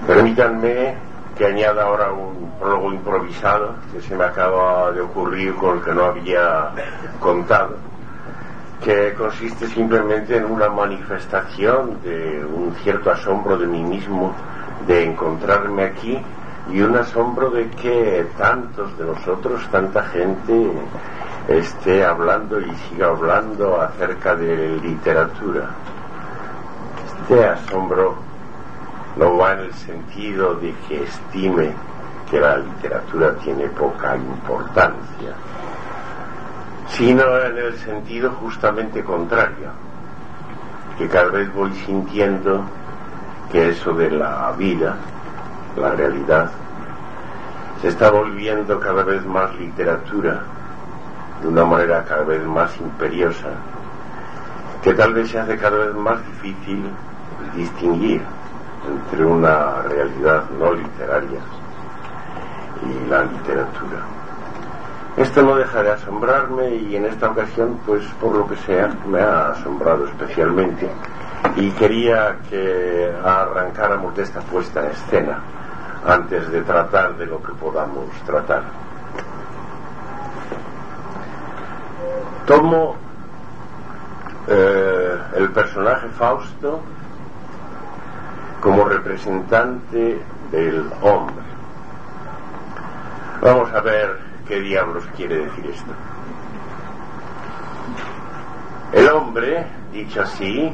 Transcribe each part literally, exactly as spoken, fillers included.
Permítanme que añada ahora un prólogo improvisado que se me acaba de ocurrir con el que no había contado, que consiste simplemente en una manifestación de un cierto asombro de mí mismo de encontrarme aquí y un asombro de que tantos de nosotros, tanta gente esté hablando y siga hablando acerca de literatura. Este asombro no va en el sentido de que estime que la literatura tiene poca importancia, sino en el sentido justamente contrario, que cada vez voy sintiendo que eso de la vida, la realidad, se está volviendo cada vez más literatura, de una manera cada vez más imperiosa, que tal vez se hace cada vez más difícil distinguir entre una realidad no literaria y la literatura. Esto no deja de asombrarme y en esta ocasión, pues por lo que sea, me ha asombrado especialmente y quería que arrancáramos de esta puesta en escena antes de tratar de lo que podamos tratar. Tomo eh, el personaje Fausto como representante del hombre. Vamos a ver qué diablos quiere decir esto. El hombre, dicho así,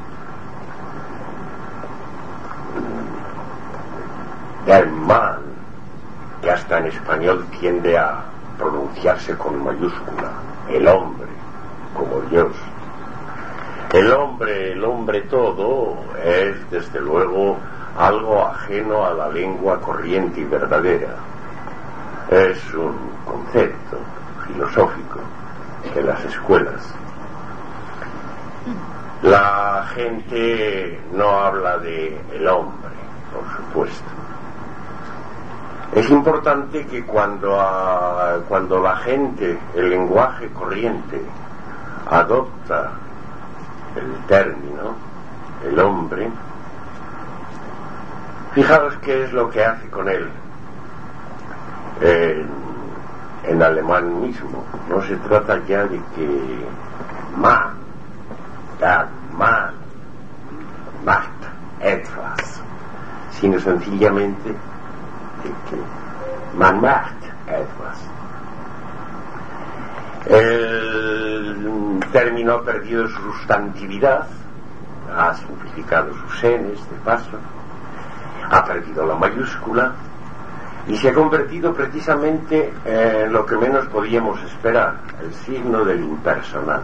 der Mann, que hasta en español tiende a pronunciarse con mayúscula, el hombre, como Dios. El hombre, el hombre todo, es desde luego algo ajeno a la lengua corriente y verdadera. Es un concepto filosófico de las escuelas. La gente no habla de el hombre, por supuesto. Es importante que cuando, a, cuando la gente, el lenguaje corriente, adopta el término, el hombre, fijaros qué es lo que hace con él. En, en alemán mismo, no se trata ya de que man, der Mann macht etwas, sino sencillamente de que man macht etwas. El término ha perdido su sustantividad, ha simplificado sus enes de paso, ha perdido la mayúscula y se ha convertido precisamente en lo que menos podíamos esperar, el signo del impersonal.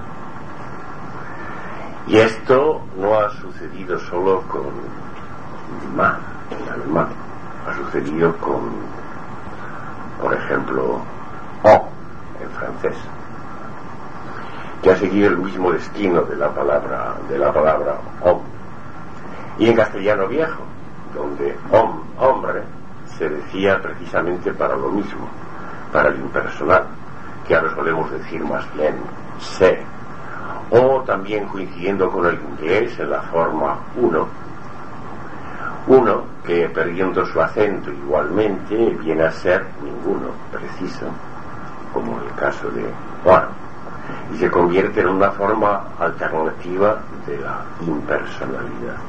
Y esto no ha sucedido solo con man en alemán, ha sucedido con, por ejemplo, o en francés, que ha seguido el mismo destino de la palabra de la palabra homme, y en castellano viejo, donde homme, hombre, se decía precisamente para lo mismo, para el impersonal, que ahora solemos decir más bien se, o también coincidiendo con el inglés en la forma uno, uno que perdiendo su acento igualmente viene a ser ninguno preciso, como el caso de one, y se convierte en una forma alternativa de la impersonalidad.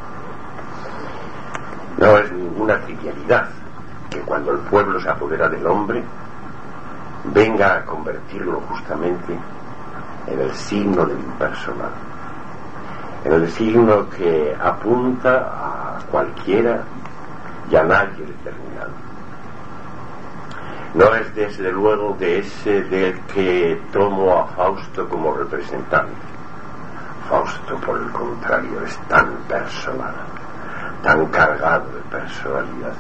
No es ninguna trivialidad que cuando el pueblo se apodera del hombre venga a convertirlo justamente en el signo del impersonal, en el signo que apunta a cualquiera y a nadie determinado. No es desde luego de ese del que tomo a Fausto como representante. Fausto, por el contrario, es tan personal, tan cargado de personalidad.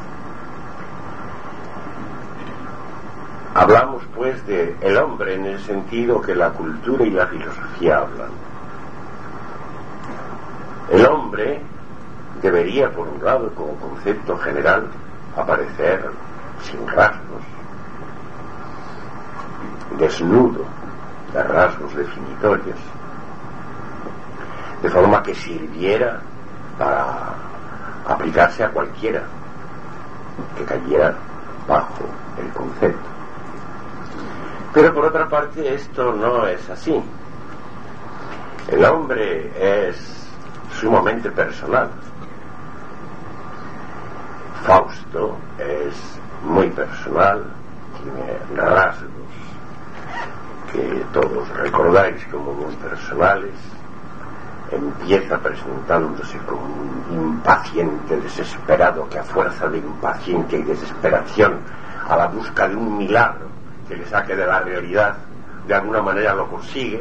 Hablamos pues de el hombre en el sentido que la cultura y la filosofía hablan. El hombre debería, por un lado, como concepto general, aparecer sin rasgos, desnudo de rasgos definitorios, de forma que sirviera para aplicarse a cualquiera, que cayera bajo el concepto. Pero por otra parte esto no es así. El hombre es sumamente personal. Fausto es muy personal, tiene rasgos que todos recordáis como muy personales. Empieza presentándose como un impaciente desesperado que a fuerza de impaciencia y desesperación a la busca de un milagro que le saque de la realidad de alguna manera lo consigue.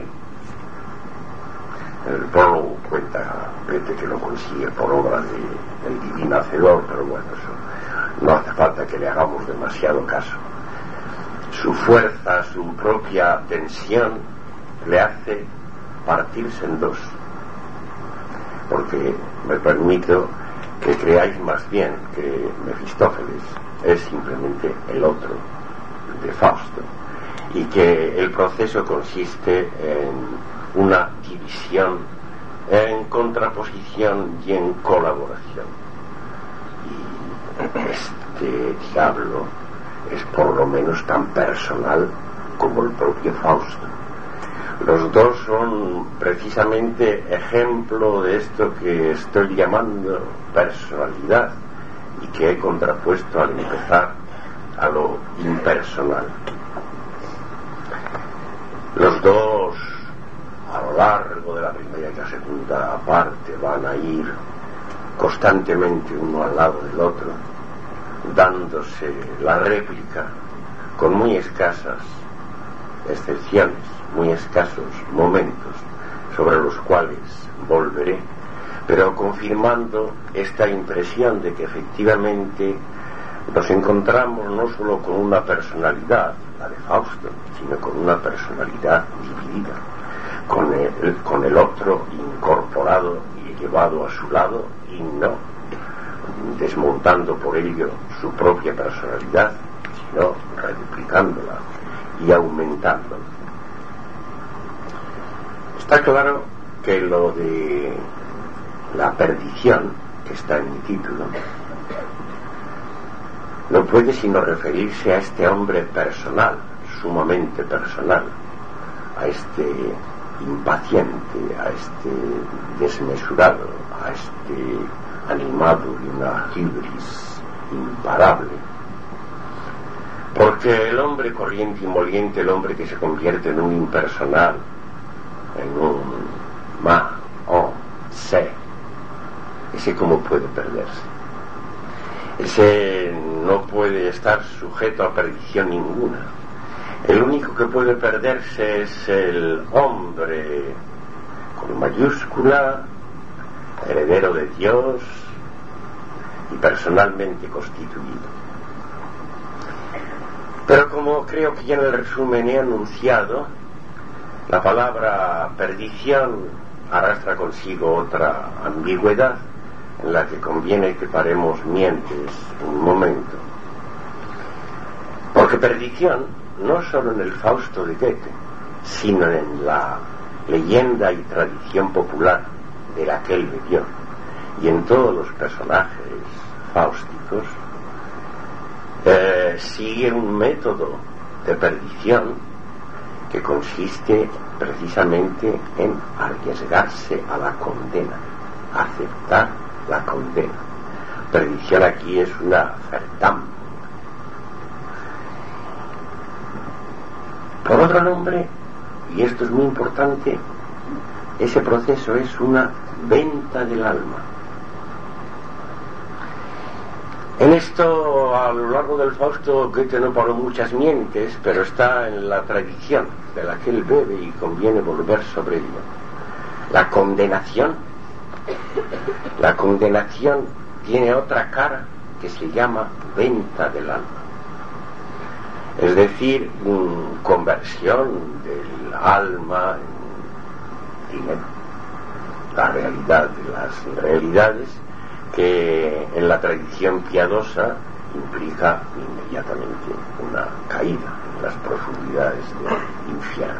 El prólogo cuenta Goethe que lo consigue por obra de, del divino hacedor, pero bueno, eso no hace falta que le hagamos demasiado caso. Su fuerza, su propia tensión le hace partirse en dos, porque me permito que creáis más bien que Mefistófeles es simplemente el otro de Fausto, y que el proceso consiste en una división, en contraposición y en colaboración. Y este diablo es por lo menos tan personal como el propio Fausto. Los dos son precisamente ejemplo de esto que estoy llamando personalidad y que he contrapuesto al empezar a lo impersonal. Los dos a lo largo de la primera y la segunda parte van a ir constantemente uno al lado del otro, dándose la réplica con muy escasas excepciones, muy escasos momentos sobre los cuales volveré, pero confirmando esta impresión de que efectivamente nos encontramos no solo con una personalidad, la de Fausto, sino con una personalidad dividida, con el, con el otro incorporado y llevado a su lado, y no desmontando por ello su propia personalidad, sino reduplicándola y aumentándola. Está claro que lo de la perdición, que está en mi título, no puede sino referirse a este hombre personal, sumamente personal, a este impaciente, a este desmesurado, a este animado de una hibris imparable. Porque el hombre corriente y moliente, el hombre que se convierte en un impersonal, en un ma, o, se, ese cómo puede perderse. Ese no puede estar sujeto a perdición ninguna. El único que puede perderse es el hombre con mayúscula, heredero de Dios y personalmente constituido. Pero como creo que ya en el resumen he anunciado, la palabra perdición arrastra consigo otra ambigüedad en la que conviene que paremos mientes un momento. Porque perdición, no solo en el Fausto de Goethe, sino en la leyenda y tradición popular de la que él bebió, y en todos los personajes fáusticos, eh, sigue un método de perdición que consiste precisamente en arriesgarse a la condena, aceptar la condena. Perdición aquí es una Verdammung. Por otro nombre, y esto es muy importante, ese proceso es una venta del alma. En esto, a lo largo del Fausto, Goethe no paró muchas mientes, pero está en la tradición de la que él bebe y conviene volver sobre ello. La condenación, la condenación tiene otra cara que se llama venta del alma. Es decir, um, conversión del alma en dinero. La realidad de las realidades que en la tradición piadosa implica inmediatamente una caída en las profundidades del infierno.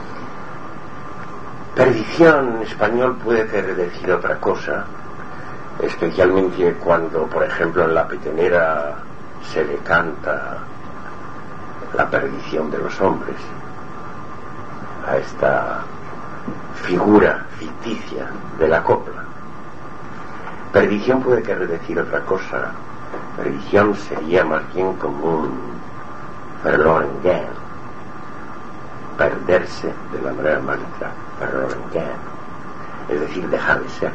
Perdición en español puede querer decir otra cosa, especialmente cuando, por ejemplo, en la petenera se le canta la perdición de los hombres a esta figura ficticia de la copla. Perdición puede querer decir otra cosa. Perdición sería más bien como un verloren gehen, perderse de la manera más literal, verloren gehen, es decir, dejar de ser,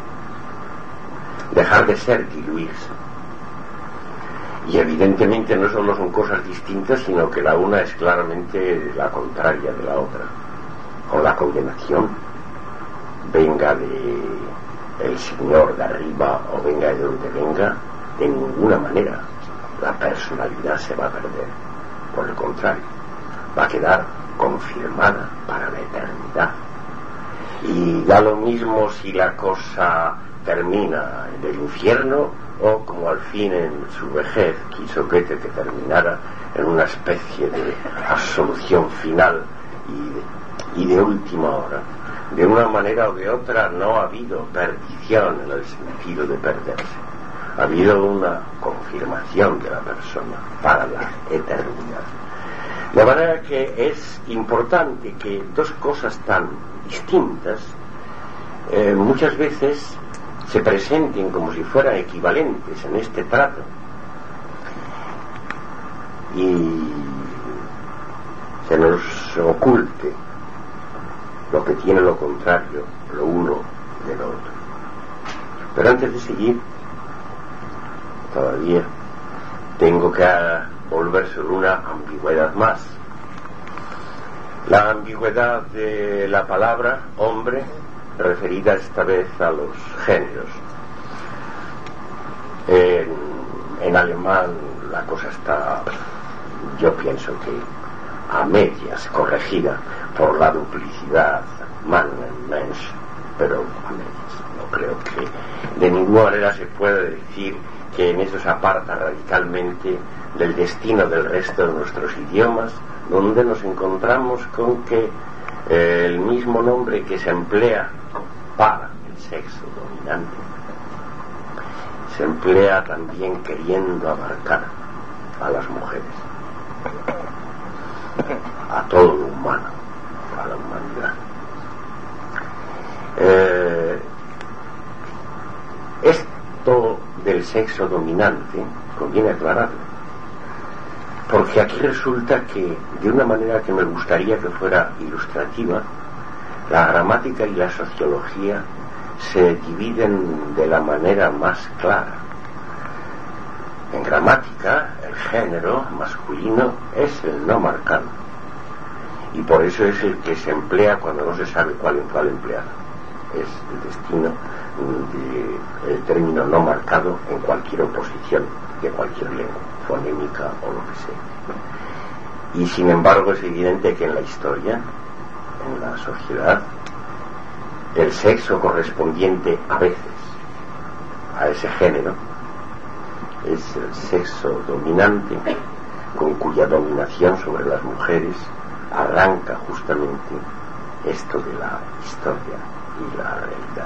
dejar de ser, diluirse. Y evidentemente no solo son cosas distintas, sino que la una es claramente la contraria de la otra. Con la condenación, venga de el Señor de arriba o venga de donde venga, de ninguna manera la personalidad se va a perder. Por el contrario, va a quedar confirmada para la eternidad. Y da lo mismo si la cosa termina en el infierno o, como al fin en su vejez quiso Goethe que terminara en una especie de absolución final y de, y de última hora. De una manera o de otra no ha habido perdición en el sentido de perderse. Ha habido una confirmación de la persona para la eternidad. De manera que es importante que dos cosas tan distintas eh, muchas veces se presenten como si fueran equivalentes en este trato y se nos oculte lo que tiene lo contrario, lo uno de lo otro. Pero antes de seguir, todavía tengo que volver sobre una ambigüedad más. La ambigüedad de la palabra hombre, referida esta vez a los géneros. En, en alemán la cosa está, yo pienso que a medias, corregida por la duplicidad Mann y Mensch, pero a medias. No creo que de ninguna manera se pueda decir que en eso se aparta radicalmente del destino del resto de nuestros idiomas, donde nos encontramos con que eh, el mismo nombre que se emplea para el sexo dominante se emplea también queriendo abarcar a las mujeres, a todo lo humano, a la humanidad. Eh, esto del sexo dominante conviene aclararlo, porque aquí resulta que, de una manera que me gustaría que fuera ilustrativa, la gramática y la sociología se dividen de la manera más clara. En gramática, el género masculino es el no marcado, y por eso es el que se emplea cuando no se sabe cuál cuál emplear. Es el destino del término no marcado en cualquier oposición de cualquier lengua, fonémica o lo que sea. Y sin embargo es evidente que en la historia, en la sociedad, el sexo correspondiente a veces a ese género es el sexo dominante, con cuya dominación sobre las mujeres arranca justamente esto de la historia y la realidad.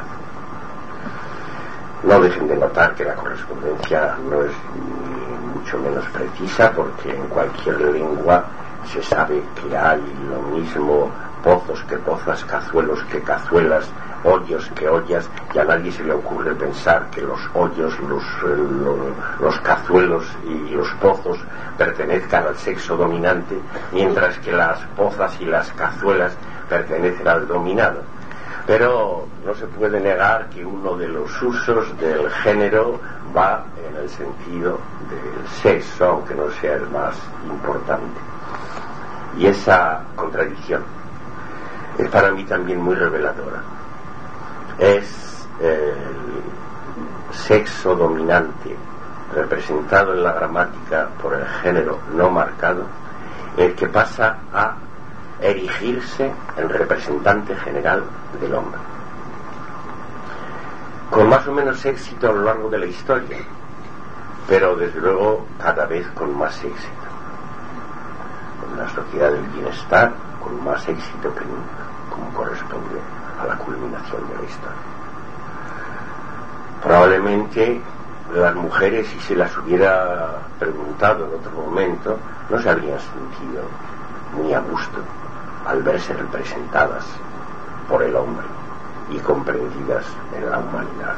No dejen de notar que la correspondencia no es ni mucho menos precisa, porque en cualquier lengua se sabe que hay lo mismo pozos que pozas, cazuelos que cazuelas, hoyos que ollas, y a nadie se le ocurre pensar que los hoyos, los, los, los cazuelos y los pozos pertenezcan al sexo dominante, mientras que las pozas y las cazuelas pertenecen al dominado. Pero no se puede negar que uno de los usos del género va en el sentido del sexo, aunque no sea el más importante. Y esa contradicción es para mí también muy reveladora. Es el sexo dominante representado en la gramática por el género no marcado el que pasa a erigirse en representante general del hombre, con más o menos éxito a lo largo de la historia, pero desde luego cada vez con más éxito, en la sociedad del bienestar con más éxito que nunca, como corresponde a la culminación de la historia. Probablemente las mujeres, si se las hubiera preguntado en otro momento, no se habrían sentido muy a gusto al verse representadas por el hombre y comprendidas en la humanidad.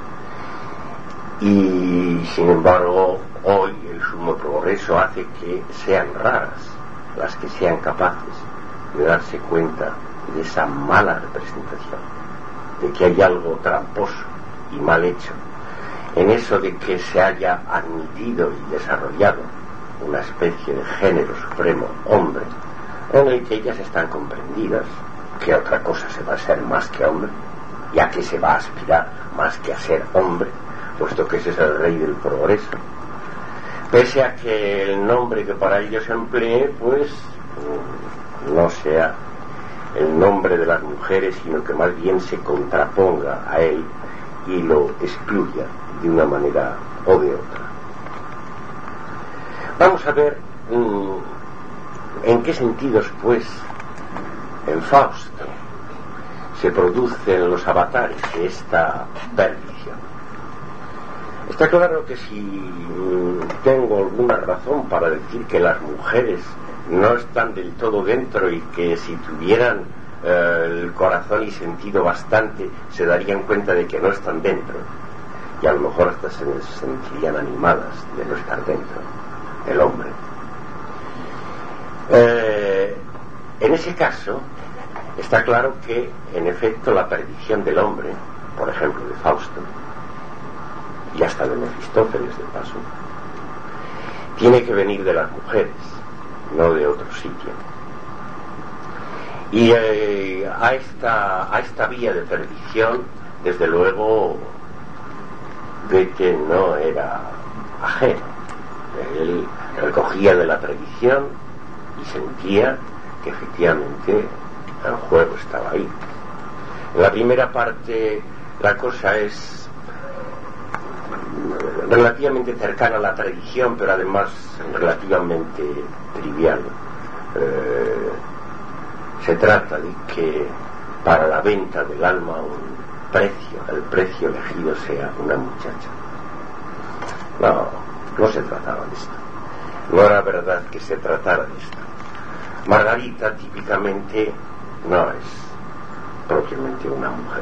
Y sin embargo, hoy el sumo progreso hace que sean raras las que sean capaces de darse cuenta de esa mala representación, de que hay algo tramposo y mal hecho en eso de que se haya admitido y desarrollado una especie de género supremo hombre, en el que ellas están comprendidas que otra cosa se va a ser más que hombre, y a que se va a aspirar más que a ser hombre, puesto que ese es el rey del progreso, pese a que el nombre que para ellos se emplee pues no sea el nombre de las mujeres, sino que más bien se contraponga a él y lo excluya de una manera o de otra. Vamos a ver mmm, en qué sentidos pues en Fausto se producen los avatares de esta perdición. Está claro que si tengo alguna razón para decir que las mujeres no están del todo dentro, y que si tuvieran eh, el corazón y sentido bastante se darían cuenta de que no están dentro, y a lo mejor hasta se sentirían animadas de no estar dentro, el hombre. Eh, en ese caso está claro que en efecto la perdición del hombre, por ejemplo de Fausto y hasta de Mefistófeles de paso, tiene que venir de las mujeres, no de otro sitio. Y eh, a esta a esta vía de perdición, desde luego, Goethe no era ajeno. Él recogía de la tradición y sentía que efectivamente el juego estaba ahí. En la primera parte la cosa es relativamente cercana a la tradición, pero además relativamente trivial. Eh, se trata de que para la venta del alma un precio, el precio elegido sea una muchacha. No, no se trataba de esto. No era verdad que se tratara de esto. Margarita típicamente no es propiamente una mujer.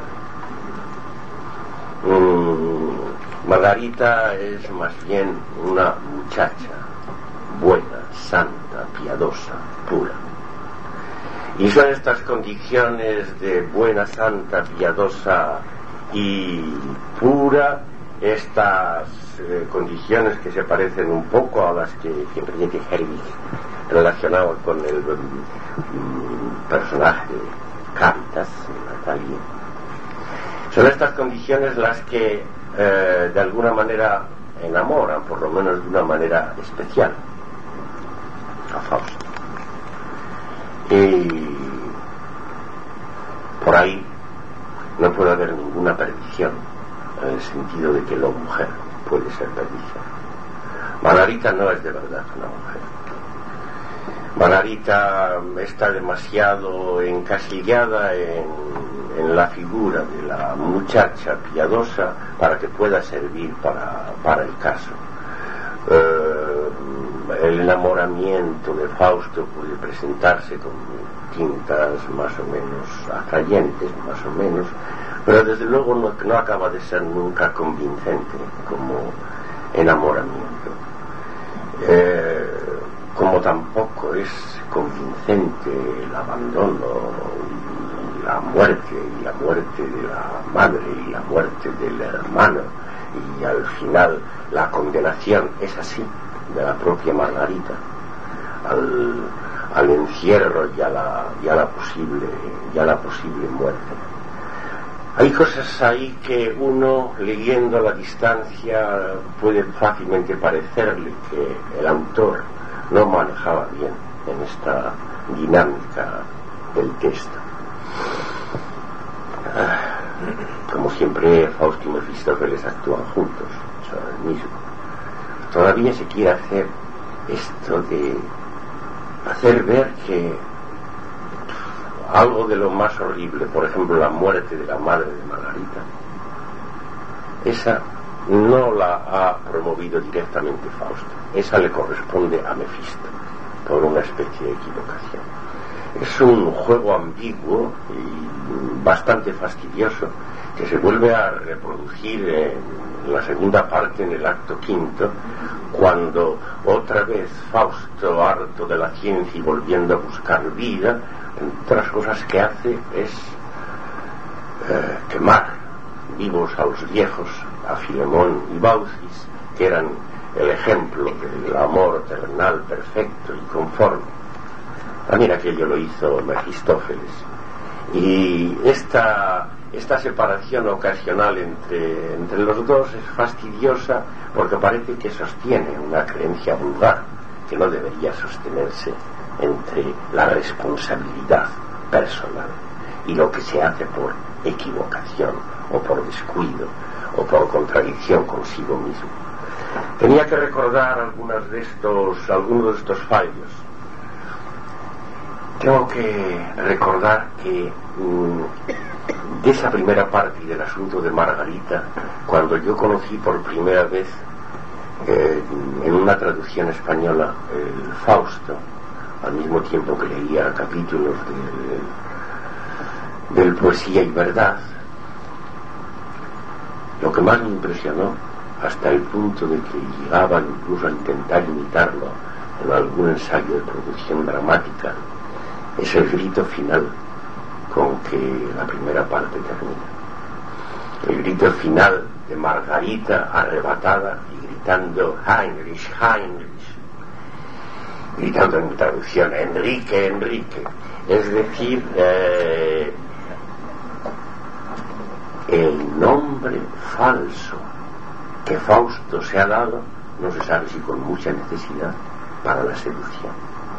Mm, Margarita es más bien una muchacha buena, santa, piadosa, pura. Y son estas condiciones de buena, santa, piadosa y pura, estas eh, condiciones que se parecen un poco a las que Henriette Herbig relacionaba con el um, personaje de Caritas, Natalia. Son estas condiciones las que eh, de alguna manera enamoran, por lo menos de una manera especial, a Fausto. Y por ahí no puede haber ninguna perdición, en el sentido de que la mujer puede ser perdición. Margarita no es de verdad una mujer. Margarita está demasiado encasillada en, en la figura de la muchacha piadosa para que pueda servir para, para el caso. Eh, el enamoramiento de Fausto puede presentarse con tintas más o menos atrayentes, más o menos, pero desde luego no, no acaba de ser nunca convincente como enamoramiento. Eh, como tampoco es convincente el abandono y la muerte, y la muerte de la madre y la muerte del hermano, y al final la condenación es así de la propia Margarita al, al encierro y a la, y a la posible y a la posible muerte. Hay cosas ahí que uno, leyendo a la distancia, puede fácilmente parecerle que el autor no manejaba bien en esta dinámica del texto. Como siempre, Fausto y Mefistófeles actúan juntos, son el mismo. Todavía se quiere hacer esto de hacer ver que algo de lo más horrible, por ejemplo la muerte de la madre de Margarita, esa no la ha promovido directamente Fausto, esa le corresponde a Mefisto, por una especie de equivocación. Es un juego ambiguo y bastante fastidioso que se vuelve a reproducir en la segunda parte, en el acto quinto, cuando otra vez Fausto, harto de la ciencia y volviendo a buscar vida, entre otras cosas que hace es eh, quemar vivos a los viejos, a Filemón y Baucis, que eran el ejemplo del amor terrenal perfecto y conforme. También aquello lo hizo Mefistófeles. Y esta, esta separación ocasional entre, entre los dos es fastidiosa porque parece que sostiene una creencia vulgar que no debería sostenerse entre la responsabilidad personal y lo que se hace por equivocación o por descuido o por contradicción consigo mismo. Tenía que recordar algunas de estos, algunos de estos fallos. Tengo que recordar que mmm, de esa primera parte del asunto de Margarita, cuando yo conocí por primera vez eh, en una traducción española el Fausto, al mismo tiempo que leía capítulos de, del Poesía y Verdad, lo que más me impresionó, hasta el punto de que llegaba incluso a intentar imitarlo en algún ensayo de producción dramática, es el grito final con que la primera parte termina. El grito final de Margarita arrebatada y gritando Heinrich, Heinrich, gritando en mi traducción Enrique, Enrique, es decir, eh, el nombre falso que Fausto se ha dado, no se sabe si con mucha necesidad, para la seducción.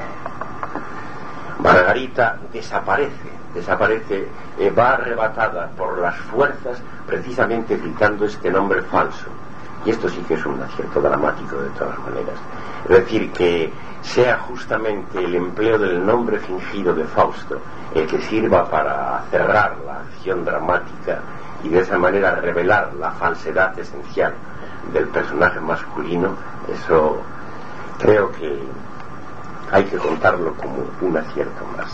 Margarita desaparece, desaparece, eh, va arrebatada por las fuerzas precisamente gritando este nombre falso. Y esto sí que es un acierto dramático de todas maneras. Es decir, que sea justamente el empleo del nombre fingido de Fausto el que sirva para cerrar la acción dramática y de esa manera revelar la falsedad esencial del personaje masculino, eso creo que hay que contarlo como un acierto más.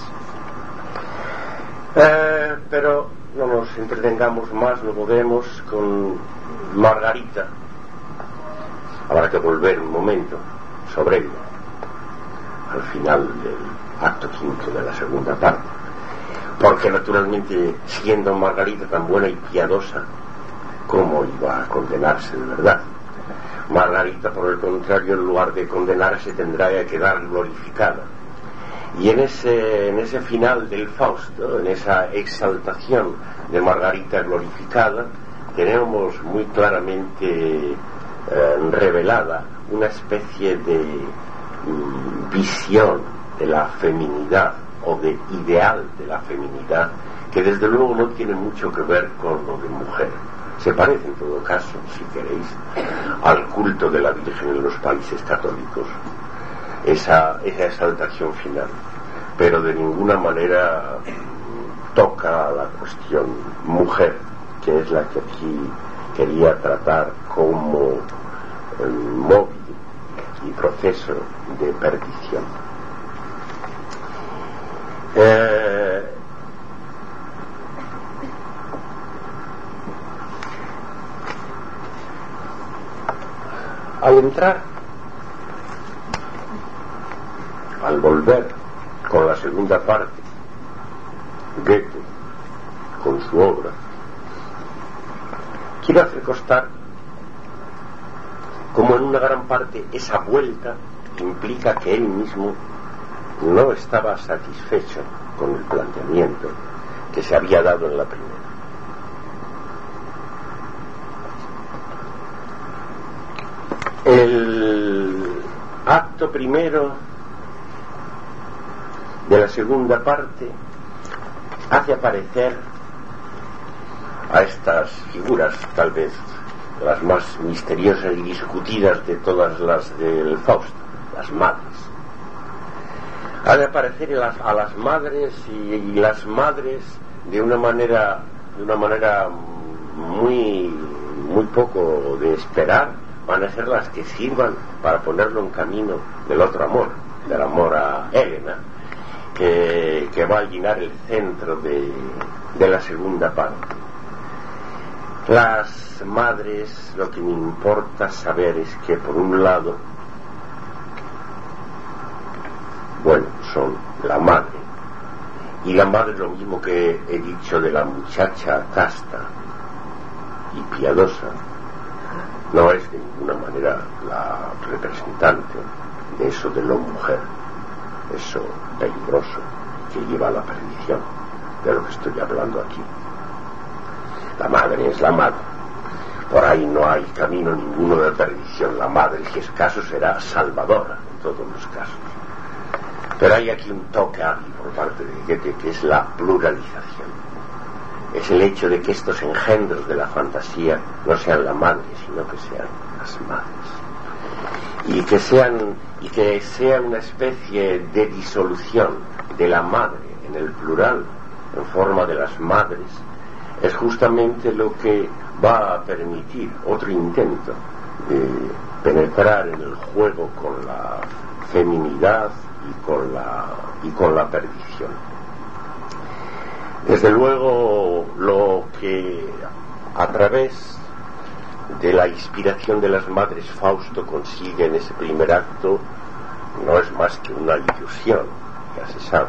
Eh, pero no nos entretengamos más, lo volvemos con Margarita. Habrá que volver un momento sobre ello al final del acto quinto de la segunda parte, porque naturalmente, siendo Margarita tan buena y piadosa, ¿cómo iba a condenarse de verdad? Margarita, por el contrario, en lugar de condenarse, tendrá que quedar glorificada. Y en ese, en ese final del Fausto, en esa exaltación de Margarita glorificada, tenemos muy claramente eh, revelada una especie de mm, visión de la feminidad o de ideal de la feminidad, que desde luego no tiene mucho que ver con lo de mujer. Se parece en todo caso, si queréis, al culto de la Virgen en los países católicos, esa, esa exaltación final, pero de ninguna manera toca la cuestión mujer, que es la que aquí quería tratar como el móvil y proceso de perdición. Eh, al entrar, al volver con la segunda parte, Goethe con su obra, quiero hacer constar como en una gran parte esa vuelta implica que él mismo no estaba satisfecho con el planteamiento que se había dado en la primera. El acto primero de la segunda parte hace aparecer a estas figuras, tal vez las más misteriosas y discutidas de todas las del Fausto, las madres. Ha de aparecer a las, a las madres y, y las madres de una manera de una manera muy muy poco de esperar, van a ser las que sirvan para ponerlo en camino del otro amor, del amor a Helena, que, que va a llenar el centro de, de la segunda parte. Las madres, lo que me importa saber es que, por un lado, bueno, son la madre, y la madre es lo mismo que he dicho de la muchacha casta y piadosa, no es de ninguna manera la representante de eso de la mujer, eso peligroso que lleva a la perdición, de lo que estoy hablando aquí. La madre es la madre, por ahí no hay camino ninguno de perdición. La madre, si es caso, será salvadora en todos los casos. Pero hay aquí un toque hábil por parte de Goethe, que es la pluralización. Es el hecho de que estos engendros de la fantasía no sean la madre, sino que sean las madres, y que sean y que sea una especie de disolución de la madre en el plural en forma de las madres. Es justamente lo que va a permitir otro intento de penetrar en el juego con la feminidad y con la y con la perdición. Desde luego, lo que a través de la inspiración de las madres Fausto consigue en ese primer acto no es más que una ilusión, ya se sabe.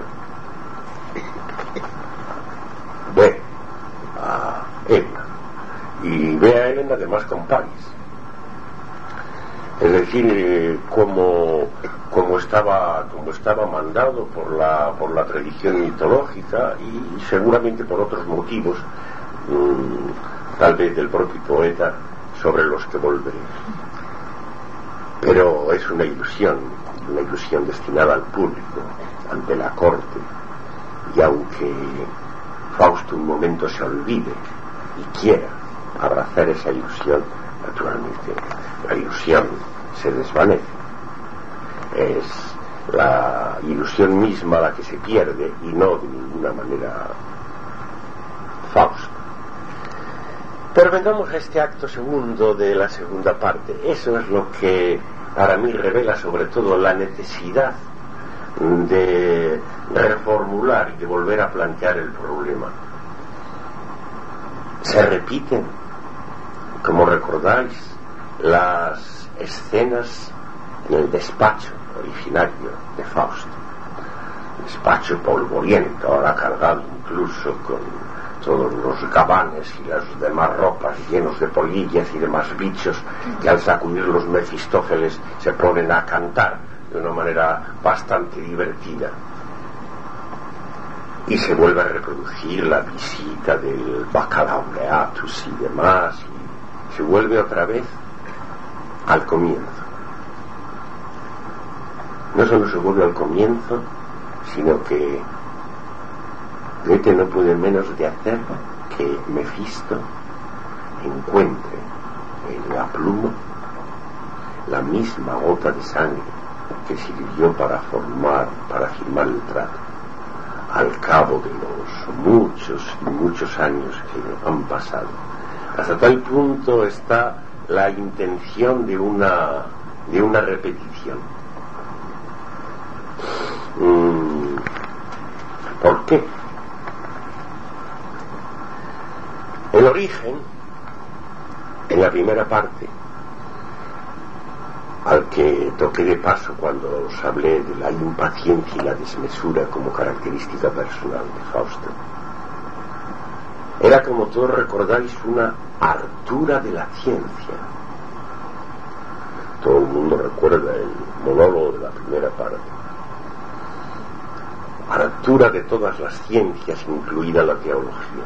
Ve a Helena, y ve a Helena además con Paris, es decir, eh, como como estaba como estaba mandado por la por la tradición mitológica y seguramente por otros motivos, mmm, tal vez del propio poeta, sobre los que volveré. Pero es una ilusión, una ilusión destinada al público, ante la corte, y aunque Fausto un momento se olvide y quiera abrazar esa ilusión, naturalmente la ilusión se desvanece. Es la ilusión misma la que se pierde y no de ninguna manera Fausto. Pero vengamos a este acto segundo de la segunda parte. Eso es lo que para mí revela sobre todo la necesidad de reformular y de volver a plantear el problema. Se repiten, como recordáis, las escenas en el despacho originario de Fausto, despacho polvoriento, ahora cargado incluso con todos los gabanes y las demás ropas llenos de polillas y demás bichos que al sacudir los Mefistófeles se ponen a cantar de una manera bastante divertida. Y se vuelve a reproducir la visita del Baccalaureatus y demás, y se vuelve otra vez al comienzo. No solo se vuelve al comienzo, sino que Goethe no puede menos de hacer que Mefisto encuentre en la pluma la misma gota de sangre que sirvió para formar, para firmar el trato, al cabo de los muchos y muchos años que han pasado. Hasta tal punto está la intención de una de una repetición. Mm, ¿Por qué? El origen, en la primera parte, al que toqué de paso cuando os hablé de la impaciencia y la desmesura como característica personal de Fausto, era, como todos recordáis, una hartura de la ciencia. Todo el mundo recuerda el monólogo de la primera parte. Hartura de todas las ciencias, incluida la teología.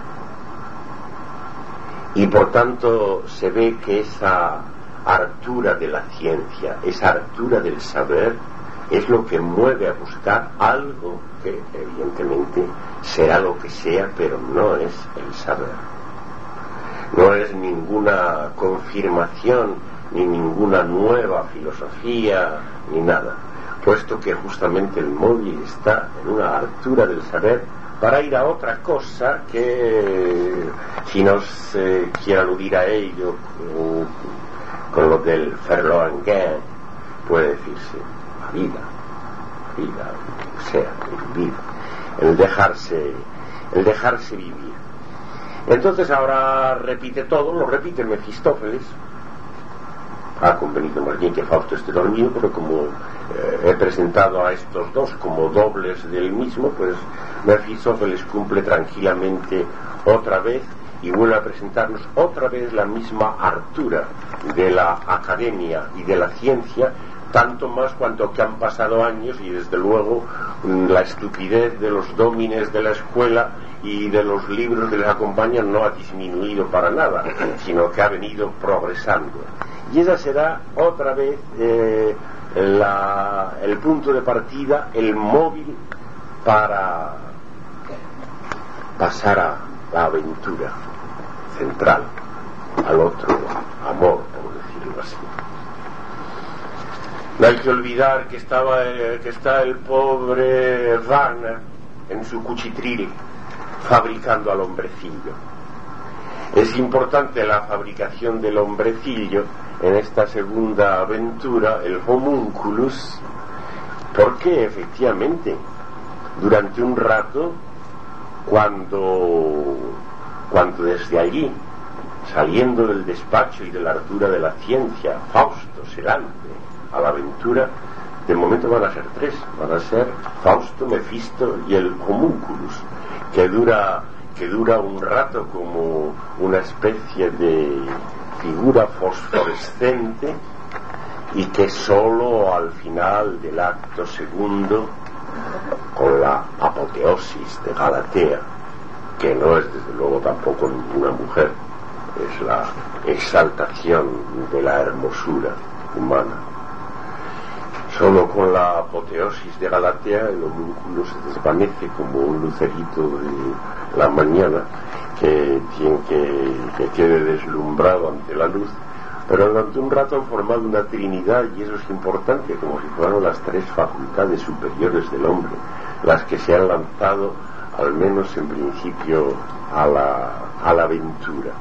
Y por tanto se ve que esa hartura de la ciencia, esa hartura del saber, es lo que mueve a buscar algo que evidentemente será lo que sea, pero no es el saber. No es ninguna confirmación, ni ninguna nueva filosofía, ni nada, puesto que justamente el móvil está en una hartura del saber para ir a otra cosa que, si no se quiere aludir a ello con, con lo del Verloren-Gehen, puede decirse la vida, la vida, o sea, el vivir, el dejarse, el dejarse vivir. Entonces ahora repite todo, lo repite Mefistófeles. Ha convenido más bien que Fausto esté dormido, pero como eh, he presentado a estos dos como dobles del mismo, pues Mefistófeles cumple tranquilamente otra vez y vuelve a presentarnos otra vez la misma hartura de la academia y de la ciencia, tanto más cuanto que han pasado años y desde luego la estupidez de los dómines de la escuela y de los libros que les acompañan no ha disminuido para nada, sino que ha venido progresando. Y esa será otra vez eh, la, el punto de partida, el móvil para pasar a la aventura central, al otro amor, por decirlo así. No hay que olvidar que estaba eh, que está el pobre Wagner en su cuchitril fabricando al hombrecillo. Es importante la fabricación del hombrecillo en esta segunda aventura, el homunculus, porque efectivamente durante un rato, cuando cuando desde allí, saliendo del despacho y de la hartura de la ciencia, Fausto se lance a la aventura, de momento van a ser tres, van a ser Fausto, Mefisto y el homunculus, que dura que dura un rato como una especie de figura fosforescente y que solo al final del acto segundo, con la apoteosis de Galatea, que no es desde luego tampoco ninguna mujer, es la exaltación de la hermosura humana, solo con la apoteosis de Galatea el homúnculo se desvanece como un lucerito de la mañana que tiene que, que quede deslumbrado ante la luz, pero durante un rato han formado una trinidad, y eso es importante, como si fueran las tres facultades superiores del hombre las que se han lanzado, al menos en principio, a la, a la aventura.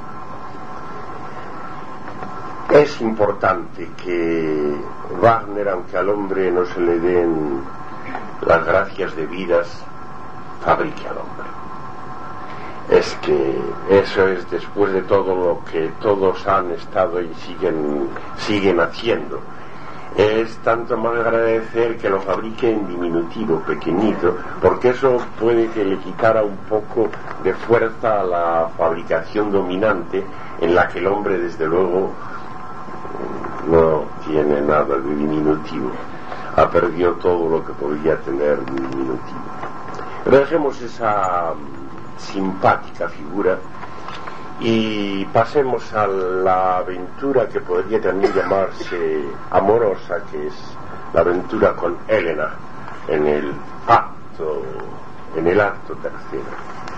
Es importante que Wagner, aunque al hombre no se le den las gracias debidas, fabrique al hombre. Es que eso es, después de todo lo que todos han estado y siguen siguen haciendo, es tanto más agradecer que lo fabrique en diminutivo, pequeñito, porque eso puede que le quitara un poco de fuerza a la fabricación dominante, en la que el hombre desde luego no tiene nada de diminutivo, ha perdido todo lo que podría tener diminutivo. Pero dejemos esa simpática figura y pasemos a la aventura que podría también llamarse amorosa, que es la aventura con Helena en el acto en el acto tercero.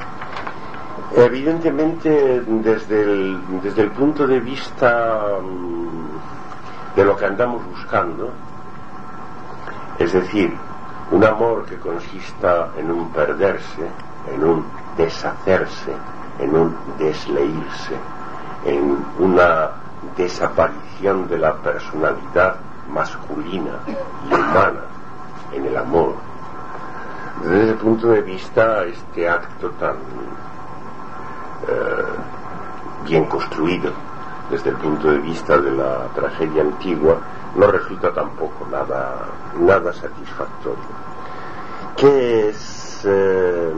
Evidentemente desde el, desde el punto de vista de lo que andamos buscando, es decir, un amor que consista en un perderse, en un deshacerse, en un desleírse, en una desaparición de la personalidad masculina y humana en el amor. Desde ese punto de vista, este acto tan eh, bien construido desde el punto de vista de la tragedia antigua no resulta tampoco nada nada satisfactorio. ¿Qué es eh,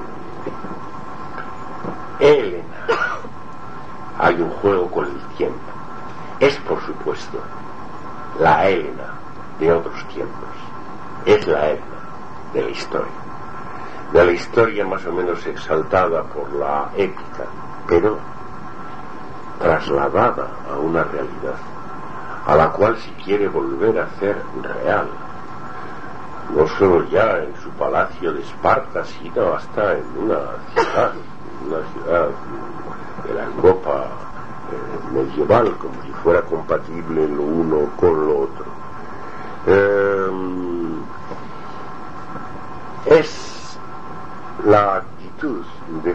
Helena? Hay un juego con el tiempo. Es, por supuesto, la Helena de otros tiempos. Es la Helena de la historia, de la historia más o menos exaltada por la épica, pero trasladada a una realidad a la cual si quiere volver a hacer real, no solo ya en su palacio de Esparta, sino hasta en una ciudad, una ciudad de la Europa eh, medieval, como si fuera compatible lo uno con lo otro. Eh, es la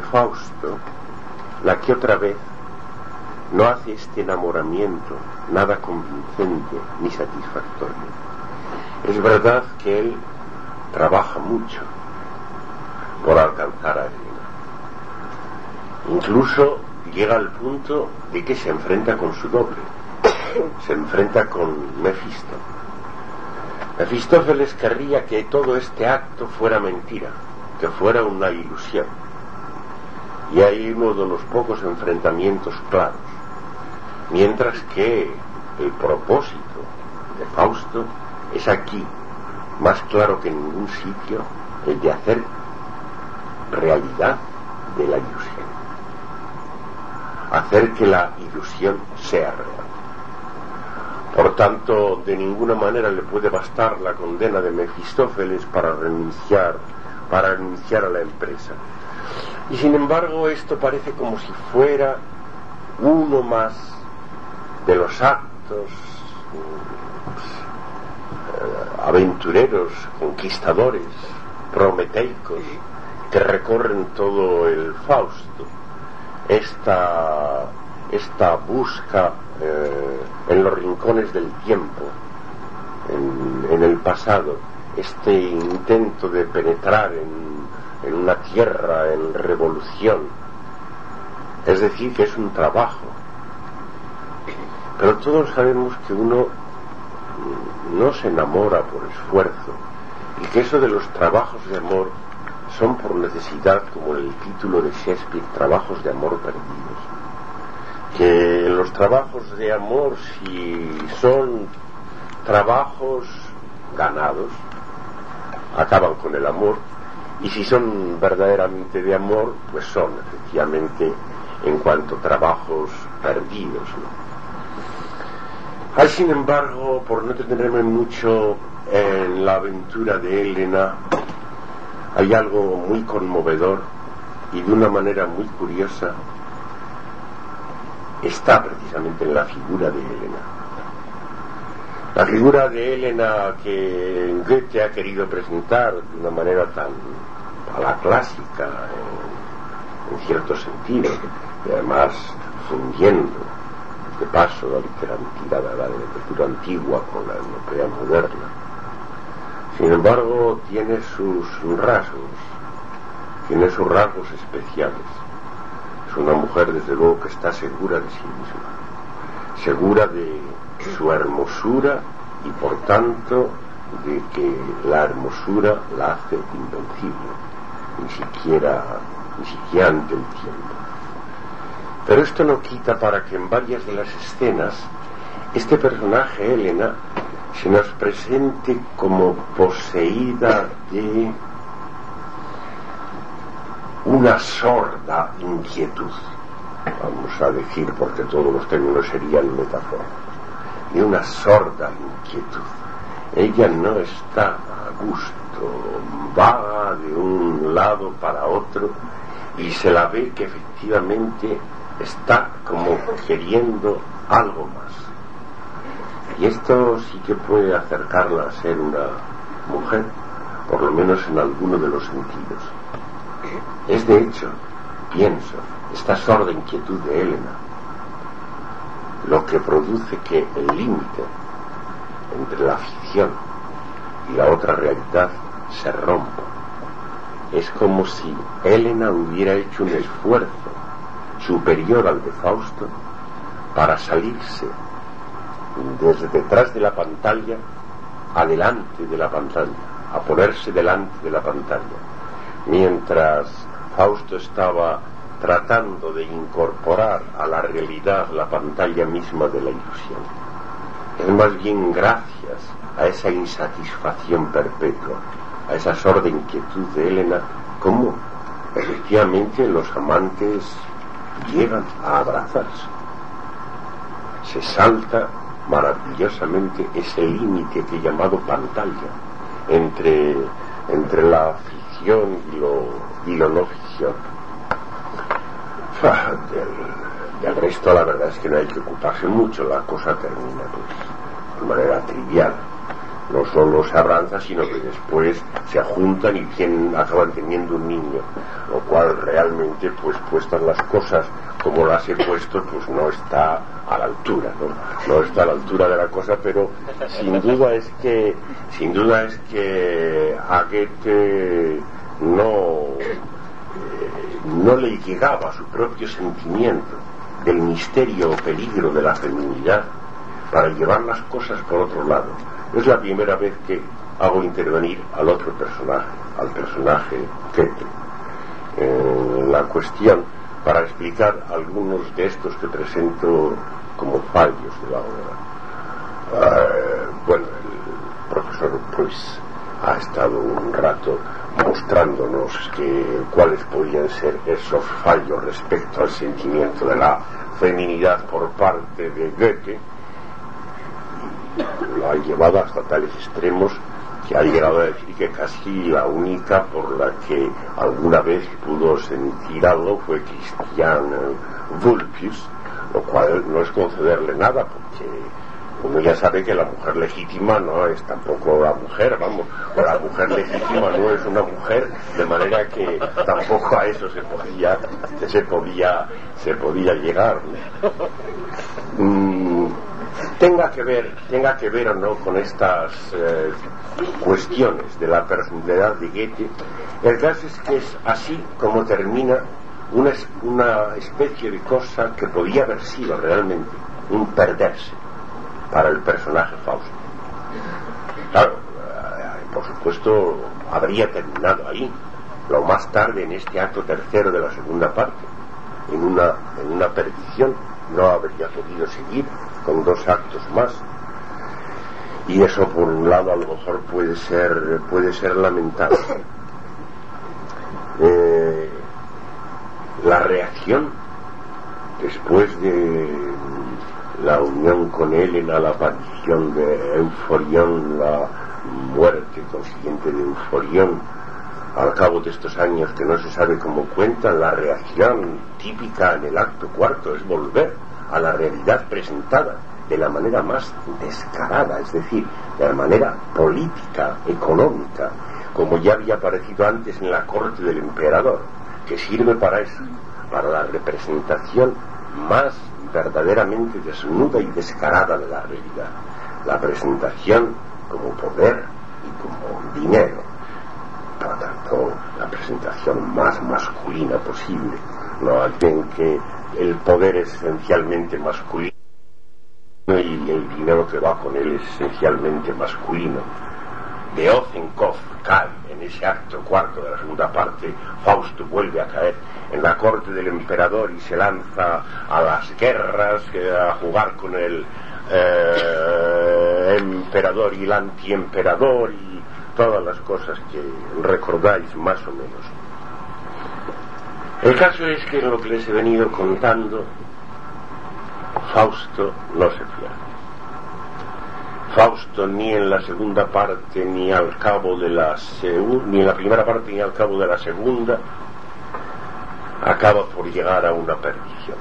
Fausto la que otra vez no hace este enamoramiento nada convincente ni satisfactorio. Es verdad que él trabaja mucho por alcanzar a Helena. Incluso llega al punto de que se enfrenta con su doble, se enfrenta con Mefisto. Mefistófeles querría que todo este acto fuera mentira, que fuera una ilusión. Y hay uno de los pocos enfrentamientos claros, mientras que el propósito de Fausto es aquí, más claro que en ningún sitio, el de hacer realidad de la ilusión, hacer que la ilusión sea real. Por tanto, de ninguna manera le puede bastar la condena de Mefistófeles para renunciar, para renunciar a la empresa. Y sin embargo, esto parece como si fuera uno más de los actos eh, aventureros, conquistadores, prometeicos, que recorren todo el Fausto. Esta, esta busca eh, en los rincones del tiempo, en, en el pasado, este intento de penetrar en, en una tierra en revolución, es decir, que es un trabajo. Pero todos sabemos que uno no se enamora por esfuerzo, y que eso de los trabajos de amor son por necesidad, como en el título de Shakespeare, trabajos de amor perdidos. Que los trabajos de amor, si son trabajos ganados, acaban con el amor, y si son verdaderamente de amor, pues son efectivamente en cuanto trabajos perdidos, ¿no? Hay, sin embargo, por no detenerme mucho en la aventura de Helena, hay algo muy conmovedor y de una manera muy curiosa está precisamente en la figura de Helena. La figura de Helena que Goethe ha querido presentar de una manera tan a la clásica, en, en cierto sentido, y además fundiendo de paso la literatura, la literatura antigua con la europea moderna. Sin embargo, tiene sus rasgos, tiene sus rasgos especiales. Es una mujer, desde luego, que está segura de sí misma, segura de su hermosura y, por tanto, de que la hermosura la hace invencible, ni siquiera, ni siquiera ante el tiempo. Pero esto no quita para que en varias de las escenas este personaje, Helena, se nos presente como poseída de una sorda inquietud, vamos a decir, porque todos los términos serían metáforas, de una sorda inquietud. Ella no está a gusto, vaga de un lado para otro, y se la ve que efectivamente está como queriendo algo más. Y esto sí que puede acercarla a ser una mujer, por lo menos en alguno de los sentidos. Es de hecho, pienso, esta sorda inquietud de Helena lo que produce que el límite entre la ficción y la otra realidad se rompa. Es como si Helena hubiera hecho un esfuerzo superior al de Fausto para salirse desde detrás de la pantalla adelante de la pantalla, a ponerse delante de la pantalla, mientras Fausto estaba tratando de incorporar a la realidad la pantalla misma de la ilusión. Es más bien gracias a esa insatisfacción perpetua, a esa sorda inquietud de Helena, como efectivamente los amantes llegan a abrazarse. Se salta maravillosamente ese límite que he llamado pantalla entre, entre la ficción y lo, y lo no ficción. Ah, del, del resto, la verdad es que no hay que ocuparse mucho, la cosa termina pues de manera trivial. no solo se abrazan, sino que después se juntan y tienen, acaban teniendo un niño, lo cual realmente, pues puestas las cosas como las he puesto, pues no está a la altura, ¿no? No está a la altura de la cosa, pero sin duda es que, sin duda es que a Goethe no, eh, no le llegaba su propio sentimiento del misterio o peligro de la feminidad para llevar las cosas por otro lado. Es la primera vez que hago intervenir al otro personaje, al personaje Goethe, en la cuestión, para explicar algunos de estos que presento como fallos de la obra. Uh, bueno, el profesor pues ha estado un rato mostrándonos que cuáles podían ser esos fallos respecto al sentimiento de la feminidad por parte de Goethe. Lo ha llevado hasta tales extremos que ha llegado a decir que casi la única por la que alguna vez pudo sentir algo fue Christiane Vulpius, lo cual no es concederle nada, porque uno ya sabe que la mujer legítima no es tampoco la mujer, vamos, o la mujer legítima no es una mujer, de manera que tampoco a eso se podía se podía se podía llegar, ¿no? mm, tenga que ver tenga que ver o no con estas eh, cuestiones de la personalidad de Goethe. El caso es que es así como termina una, una especie de cosa que podía haber sido realmente un perderse para el personaje Fausto. Claro, eh, por supuesto habría terminado ahí, lo más tarde en este acto tercero de la segunda parte, en una, en una perdición. No habría podido seguir con dos actos más, y eso por un lado a lo mejor puede ser puede ser lamentable. Eh, la reacción después de la unión con Helena, la aparición de Euforión, la muerte consiguiente de Euforión al cabo de estos años que no se sabe cómo cuentan, la reacción típica en el acto cuarto es volver a la realidad presentada de la manera más descarada, es decir, de la manera política, económica, como ya había aparecido antes en la corte del emperador, que sirve para eso, para la representación más verdaderamente desnuda y descarada de la realidad, la presentación como poder y como dinero. Por tanto, la presentación más masculina posible, no alguien que el poder es esencialmente masculino y el dinero que va con él es esencialmente masculino. De Ozenkopf cae en ese acto cuarto de la segunda parte. Fausto vuelve a caer en la corte del emperador y se lanza a las guerras, a jugar con el eh, emperador y el antiemperador y todas las cosas que recordáis más o menos. El caso es que en lo que les he venido contando, Fausto no se pierde. Fausto ni en la segunda parte ni al cabo de la segunda, ni en la primera parte ni al cabo de la segunda, acaba por llegar a una perdición.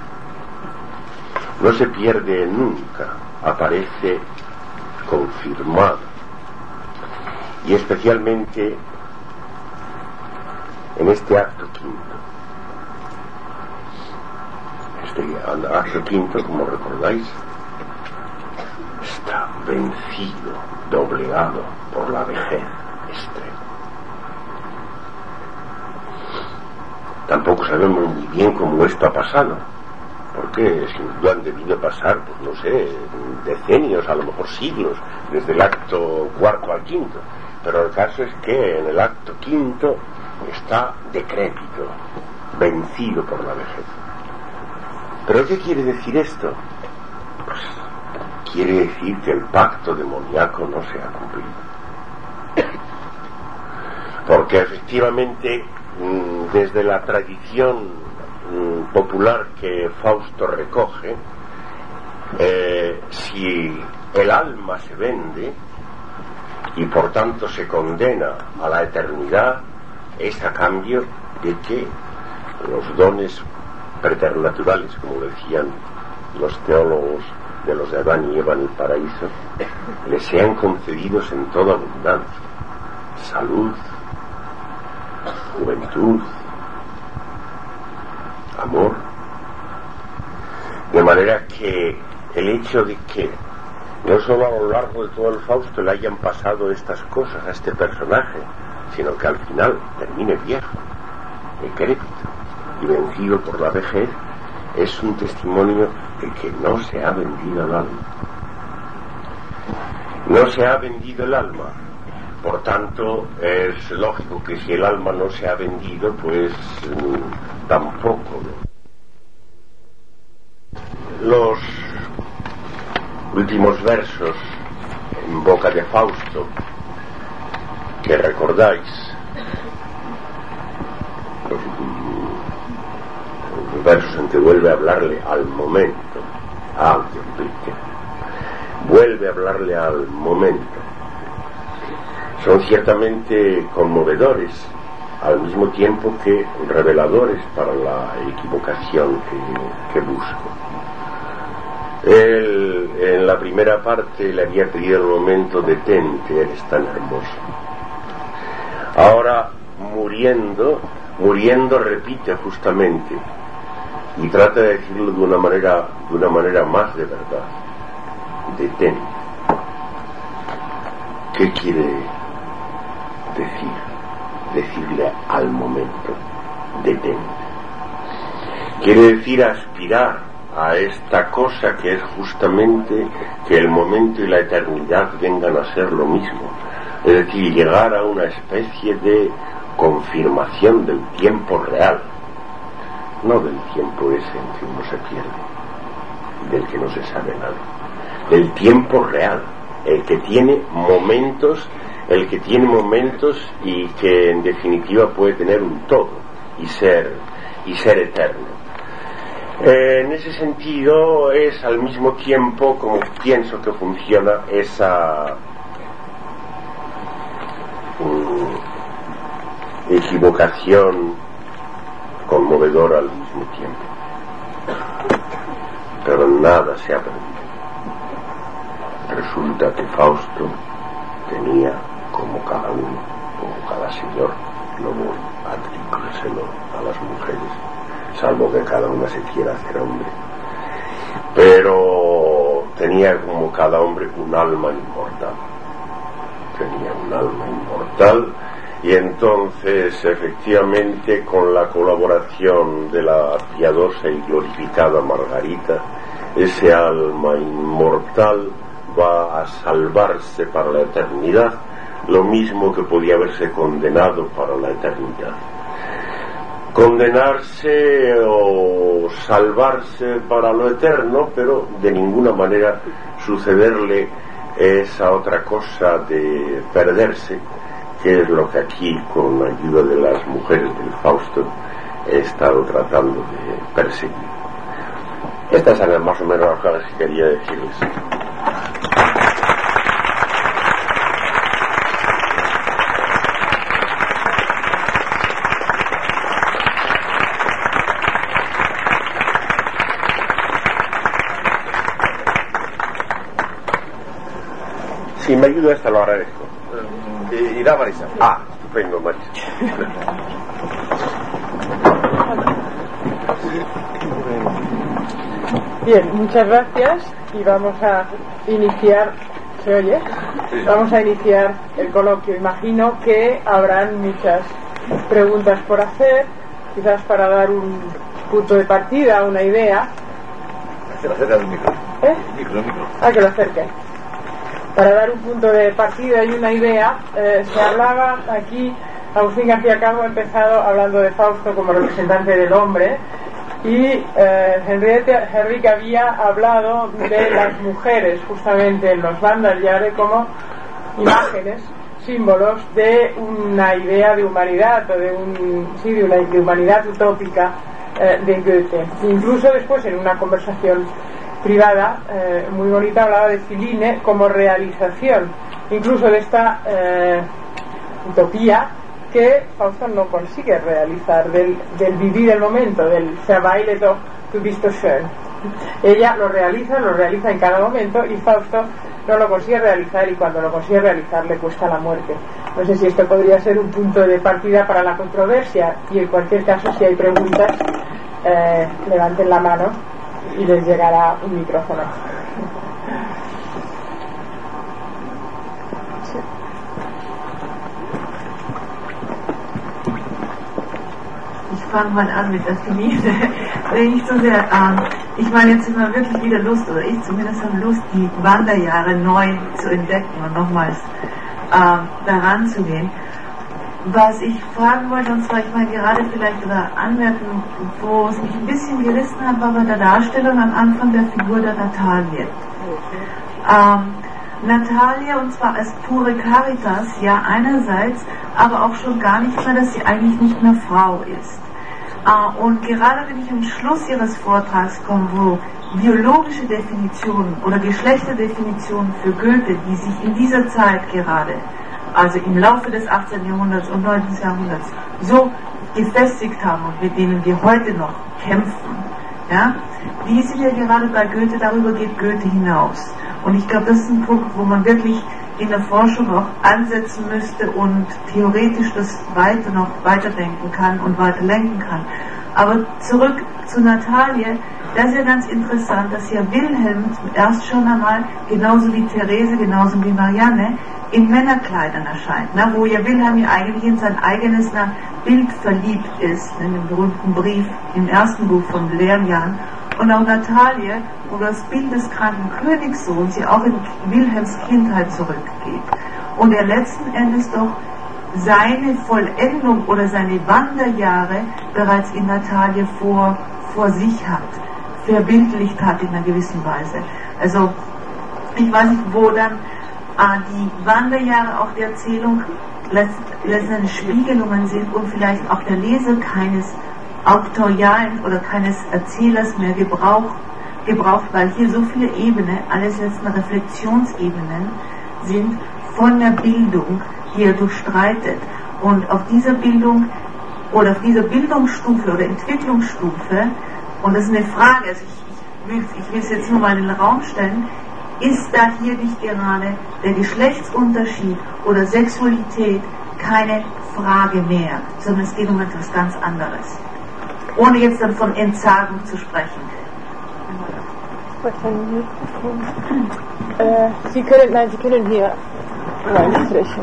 No se pierde nunca, aparece confirmado, y especialmente en este acto quinto. Este acto quinto, como recordáis, está vencido, doblegado por la vejez extrema. Tampoco sabemos muy bien cómo esto ha pasado, porque sin duda han debido pasar, pues no sé, decenios, a lo mejor siglos, desde el acto cuarto al quinto. Pero el caso es que en el acto quinto está decrépito, vencido por la vejez. ¿Pero qué quiere decir esto? Pues quiere decir que el pacto demoníaco no se ha cumplido. Porque efectivamente, desde la tradición popular que Fausto recoge, eh, si el alma se vende y por tanto se condena a la eternidad, es a cambio de que los dones preternaturales, como decían los teólogos de los de Adán y Eva en el paraíso, le sean concedidos en toda abundancia, salud, juventud, amor, de manera que el hecho de que no solo a lo largo de todo el Fausto le hayan pasado estas cosas a este personaje, sino que al final termine viejo, decrépito y vencido por la vejez, es un testimonio de que no se ha vendido el alma. No se ha vendido el alma. Por tanto, es lógico que si el alma no se ha vendido, pues mmm, tampoco. Los últimos versos en boca de Fausto, que recordáis, los, los versos en que vuelve a hablarle al momento, al que vuelve a hablarle al momento, son ciertamente conmovedores, al mismo tiempo que reveladores para la equivocación que, que busco. Él, en la primera parte, le había pedido el momento: detente, eres tan hermoso. Ahora, muriendo, muriendo repite justamente, y trata de decirlo de una manera, de una manera más de verdad: detente. ¿Qué quiere decir? Decirle al momento: detente. Quiere decir aspirar a esta cosa que es justamente que el momento y la eternidad vengan a ser lo mismo, es decir, llegar a una especie de confirmación del tiempo real, no del tiempo ese en que uno se pierde, del que no se sabe nada, del tiempo real, el que tiene momentos, el que tiene momentos y que en definitiva puede tener un todo y ser y ser eterno. Eh, en ese sentido es al mismo tiempo como pienso que funciona esa um, equivocación conmovedora al mismo tiempo. Pero nada se ha perdido. Resulta que Fausto tenía, como cada uno, como cada señor, no voy a atribuírselo a las mujeres, salvo que cada una se quiera hacer hombre, pero tenía como cada hombre un alma inmortal, tenía un alma inmortal, y entonces efectivamente con la colaboración de la piadosa y glorificada Margarita, ese alma inmortal va a salvarse para la eternidad, lo mismo que podía haberse condenado para la eternidad. Condenarse o salvarse para lo eterno, pero de ninguna manera sucederle esa otra cosa de perderse, que es lo que aquí, con la ayuda de las mujeres del Fausto, he estado tratando de perseguir. Estas eran más o menos las cosas que quería decirles. Si me ayuda esta, lo agradezco. Eh, irá Marisa. Ah, estupendo, Marisa. Bien, muchas gracias y vamos a iniciar. ¿Se oye? Sí. Vamos a iniciar el coloquio. Imagino que habrán muchas preguntas por hacer, quizás para dar un punto de partida, una idea. Se lo acerca el micro. ¿Eh? El micro, el micro. Ah, que lo acerque. Para dar un punto de partida y una idea, eh, se hablaba aquí, Agustín García Calvo ha empezado hablando de Fausto como representante del hombre, y eh, Henriette Henrique había hablado de las mujeres justamente en los Wanderjahre como imágenes, símbolos de una idea de humanidad o de un sí, de una de humanidad utópica eh, de Goethe. Incluso después en una conversación privada eh, muy bonita hablaba de Philine como realización incluso de esta eh, utopía que Fausto no consigue realizar, del, del vivir el momento, del verweilen doch, du bist so schön. Ella lo realiza, lo realiza en cada momento, y Fausto no lo consigue realizar, y cuando lo consigue realizar le cuesta la muerte. No sé si esto podría ser un punto de partida para la controversia, y en cualquier caso, si hay preguntas, eh, levanten la mano y les llegará un micrófono. Ich fange mal an mit der Feminine. Nicht so sehr, ähm, ich meine, jetzt sind wir wirklich wieder Lust, oder ich zumindest habe Lust, die Wanderjahre neu zu entdecken und nochmals ähm, daran zu gehen. Was ich fragen wollte, und zwar, ich meine, gerade vielleicht oder anmerken, wo es mich ein bisschen gerissen hat, war bei der Darstellung am Anfang der Figur der Natalie. Ähm, Natalie, und zwar als pure Caritas, ja einerseits, aber auch schon gar nicht mehr, dass sie eigentlich nicht mehr Frau ist. Äh, und gerade wenn ich am Schluss ihres Vortrags komme, wo biologische Definitionen oder Geschlechterdefinitionen für Goethe, die sich in dieser Zeit gerade, also im Laufe des achtzehnten Jahrhunderts und neunzehnten Jahrhunderts, so gefestigt haben und mit denen wir heute noch kämpfen, ja, die sind ja gerade bei Goethe, darüber geht Goethe hinaus. Und ich glaube, das ist ein Punkt, wo man wirklich in der Forschung auch ansetzen müsste und theoretisch das weiter noch weiterdenken kann und weiter lenken kann. Aber zurück zu Natalie, das ist ja ganz interessant, dass ja Wilhelm erst schon einmal, genauso wie Therese, genauso wie Marianne, in Männerkleidern erscheint, ne, wo ja Wilhelm ja eigentlich in sein eigenes na, Bild verliebt ist, in dem berühmten Brief im ersten Buch von Lehrjahren. Und auch Natalie, wo das Bild des kranken Königssohns ja auch in Wilhelms Kindheit zurückgeht. Und er letzten Endes doch seine Vollendung oder seine Wanderjahre bereits in Natalie vor, vor sich hat, verbildlicht hat in einer gewissen Weise. Also, ich weiß nicht, wo dann äh, die Wanderjahre auch der Erzählung letztendlich Spiegelungen sind und vielleicht auch der Leser keines Autorialen oder keines Erzählers mehr gebraucht, gebraucht, weil hier so viele Ebenen, alles letzten Reflexionsebenen sind von der Bildung, die er durchstreitet. Und auf dieser Bildung oder auf dieser Bildungsstufe oder Entwicklungsstufe, und das ist eine Frage, also ich, ich will ich will es jetzt nur mal in den Raum stellen, ist da hier nicht gerade der Geschlechtsunterschied oder Sexualität keine Frage mehr, sondern es geht um etwas ganz anderes. Ohne jetzt dann von Entsagung zu sprechen. Äh, Sie können, nein, Sie können hier reinsprechen.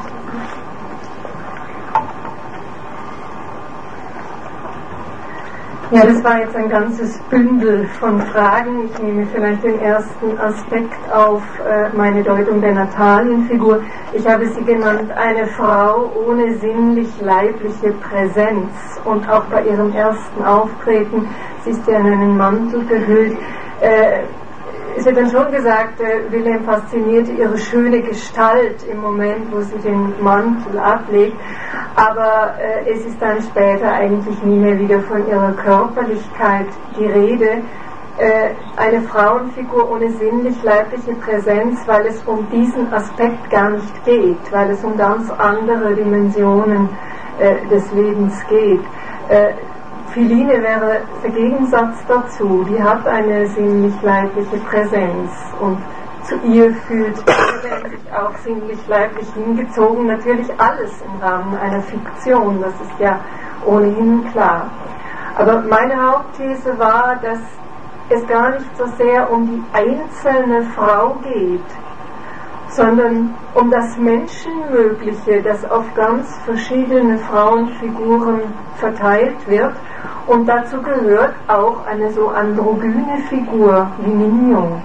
Ja, das war jetzt ein ganzes Bündel von Fragen. Ich nehme vielleicht den ersten Aspekt auf, äh, meine Deutung der Natalienfigur. Ich habe sie genannt, eine Frau ohne sinnlich-leibliche Präsenz. Und auch bei ihrem ersten Auftreten, sie ist ja in einen Mantel gehüllt, äh, es wird dann schon gesagt, äh, Wilhelm faszinierte ihre schöne Gestalt im Moment, wo sie den Mantel ablegt, aber äh, es ist dann später eigentlich nie mehr wieder von ihrer Körperlichkeit die Rede. Äh, eine Frauenfigur ohne sinnlich-leibliche Präsenz, weil es um diesen Aspekt gar nicht geht, weil es um ganz andere Dimensionen äh, des Lebens geht. Äh, Philine wäre der Gegensatz dazu, die hat eine sinnlich-leibliche Präsenz und zu ihr fühlt Wilhelm sich auch sinnlich-leiblich hingezogen, natürlich alles im Rahmen einer Fiktion, das ist ja ohnehin klar. Aber meine Hauptthese war, dass es gar nicht so sehr um die einzelne Frau geht, sondern um das Menschenmögliche, das auf ganz verschiedene Frauenfiguren verteilt wird. Und dazu gehört auch eine so androgyne Figur wie Mignon.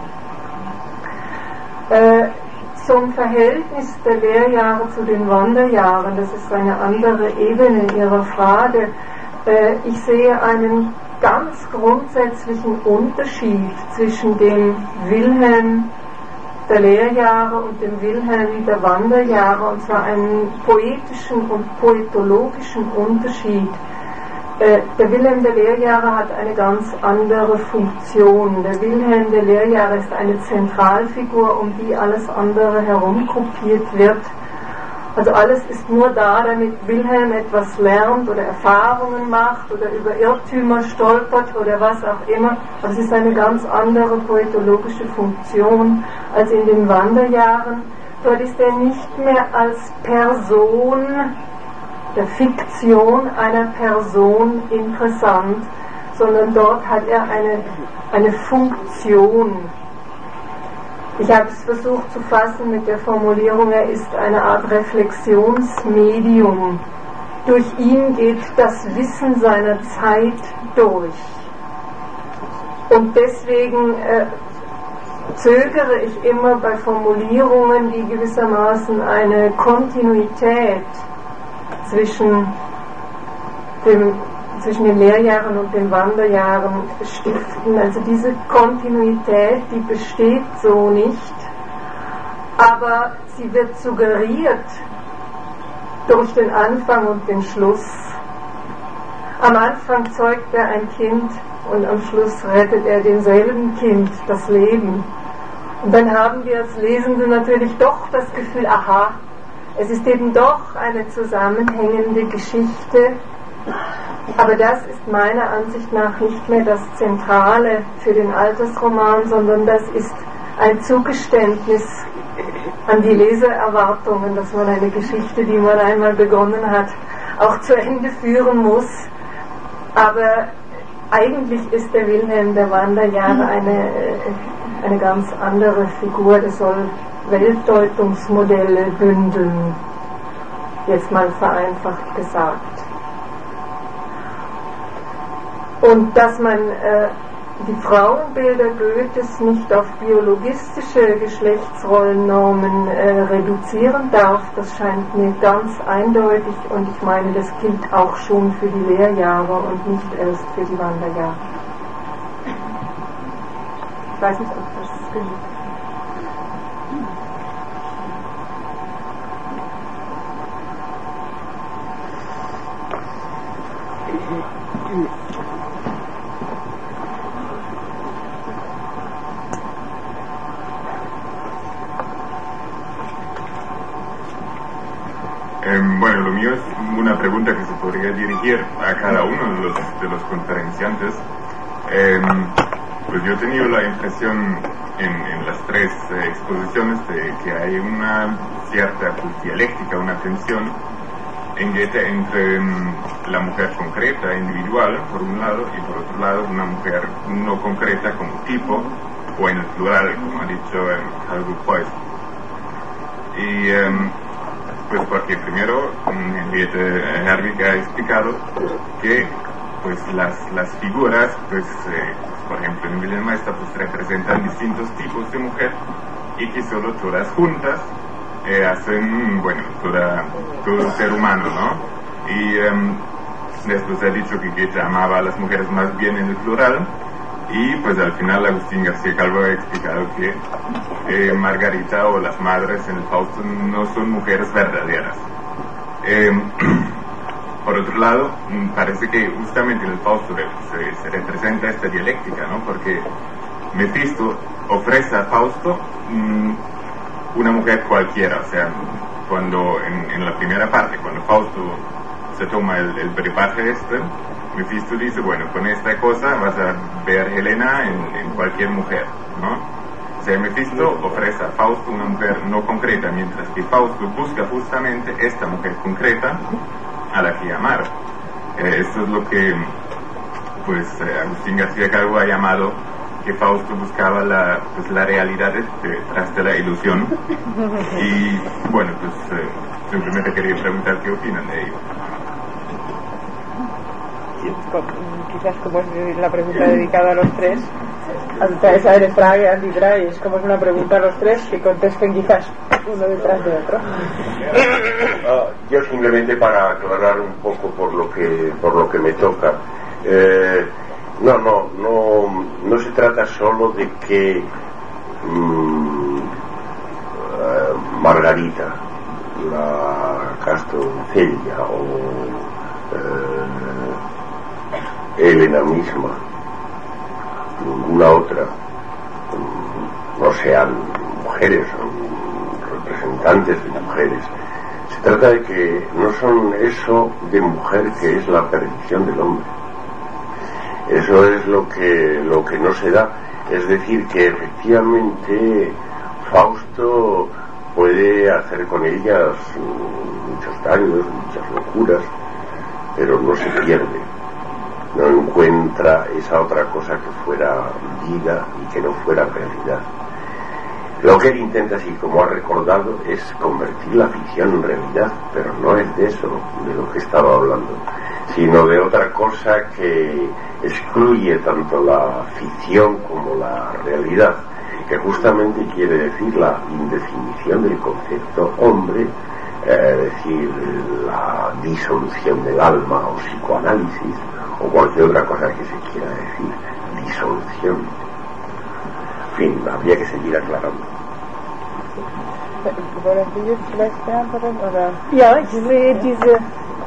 Äh, zum Verhältnis der Lehrjahre zu den Wanderjahren, das ist eine andere Ebene ihrer Frage. Äh, ich sehe einen ganz grundsätzlichen Unterschied zwischen dem Wilhelm der Lehrjahre und dem Wilhelm der Wanderjahre, und zwar einen poetischen und poetologischen Unterschied. Äh, der Wilhelm der Lehrjahre hat eine ganz andere Funktion. Der Wilhelm der Lehrjahre ist eine Zentralfigur, um die alles andere herumgruppiert wird. Also alles ist nur da, damit Wilhelm etwas lernt oder Erfahrungen macht oder über Irrtümer stolpert oder was auch immer. Aber es ist eine ganz andere poetologische Funktion als in den Wanderjahren. Dort ist er nicht mehr als Person, der Fiktion einer Person interessant, sondern dort hat er eine, eine Funktion. Ich habe es versucht zu fassen mit der Formulierung, er ist eine Art Reflexionsmedium. Durch ihn geht das Wissen seiner Zeit durch. Und deswegen äh, zögere ich immer bei Formulierungen, die gewissermaßen eine Kontinuität zwischen dem zwischen den Lehrjahren und den Wanderjahren stiften. Also diese Kontinuität, die besteht so nicht, aber sie wird suggeriert durch den Anfang und den Schluss. Am Anfang zeugt er ein Kind und am Schluss rettet er demselben Kind das Leben. Und dann haben wir als Lesende natürlich doch das Gefühl, aha, es ist eben doch eine zusammenhängende Geschichte. Aber das ist meiner Ansicht nach nicht mehr das Zentrale für den Altersroman, sondern das ist ein Zugeständnis an die Lesererwartungen, dass man eine Geschichte, die man einmal begonnen hat, auch zu Ende führen muss. Aber eigentlich ist der Wilhelm der Wanderjahre eine, eine ganz andere Figur, der soll Weltdeutungsmodelle bündeln, jetzt mal vereinfacht gesagt. Und dass man äh, die Frauenbilder Goethes nicht auf biologistische Geschlechtsrollennormen äh, reduzieren darf, das scheint mir ganz eindeutig, und ich meine, das gilt auch schon für die Lehrjahre und nicht erst für die Wanderjahre. Ich weiß nicht, ob das genug ist. Eh, bueno, lo mío es una pregunta que se podría dirigir a cada uno de los, de los conferenciantes. Eh, pues yo he tenido la impresión en, en las tres eh, exposiciones de que hay una cierta pues, dialéctica, una tensión en Goethe entre um, la mujer concreta, individual, por un lado, y por otro lado una mujer no concreta como tipo, o en el plural, como ha dicho um, Helmut Preuss. Y um, pues porque primero um, Goethe Herwig ha explicado que pues las, las figuras, pues eh, por ejemplo en Wilhelm Meister, pues representan distintos tipos de mujer y que solo todas juntas Eh, hacen, bueno, toda, todo ser humano, ¿no? Y um, después ha dicho que Goethe amaba a las mujeres más bien en el plural, y pues al final Agustín García Calvo ha explicado que eh, Margarita o las madres en el Fausto no son mujeres verdaderas. Eh, por otro lado, parece que justamente en el Fausto se, se representa esta dialéctica, ¿no? Porque Mefisto ofrece a Fausto mmm, una mujer cualquiera, o sea, cuando en, en la primera parte, cuando Fausto se toma el, el brebaje este, Mefisto dice, bueno, con esta cosa vas a ver Helena en, en cualquier mujer, ¿no? O sea, Mefisto ofrece a Fausto una mujer no concreta, mientras que Fausto busca justamente esta mujer concreta a la que amar. Eh, esto es lo que, pues, eh, Agustín García Calvo ha llamado que Fausto buscaba la, pues, la realidad detrás de la ilusión. Y bueno, pues eh, simplemente quería preguntar qué opinan de ello. Quizás como es la pregunta dedicada a los tres, a esa de Frage, Andy Dry, es como es una pregunta a los tres, que contesten quizás uno detrás de otro. Uh, yo simplemente para aclarar un poco por lo que por lo que me toca. Eh, No, no, no, no se trata solo de que mmm, uh, Margarita, la Castroncella o uh, Helena misma, ninguna otra, um, no sean mujeres, son representantes de mujeres. Se trata de que no son eso de mujer que es la perdición del hombre. Eso es lo que, lo que no se da. Es decir, que efectivamente Fausto puede hacer con ellas muchos daños, muchas locuras, pero no se pierde, no encuentra esa otra cosa que fuera vida y que no fuera realidad. Lo que él intenta, así como ha recordado, es convertir la ficción en realidad, pero no es de eso de lo que estaba hablando, sino de otra cosa que excluye tanto la ficción como la realidad, que justamente quiere decir la indefinición del concepto hombre, es decir, la disolución del alma o psicoanálisis o cualquier otra cosa que se quiera decir, disolución. En fin, habría que seguir aclarando. Ja, ich sehe diese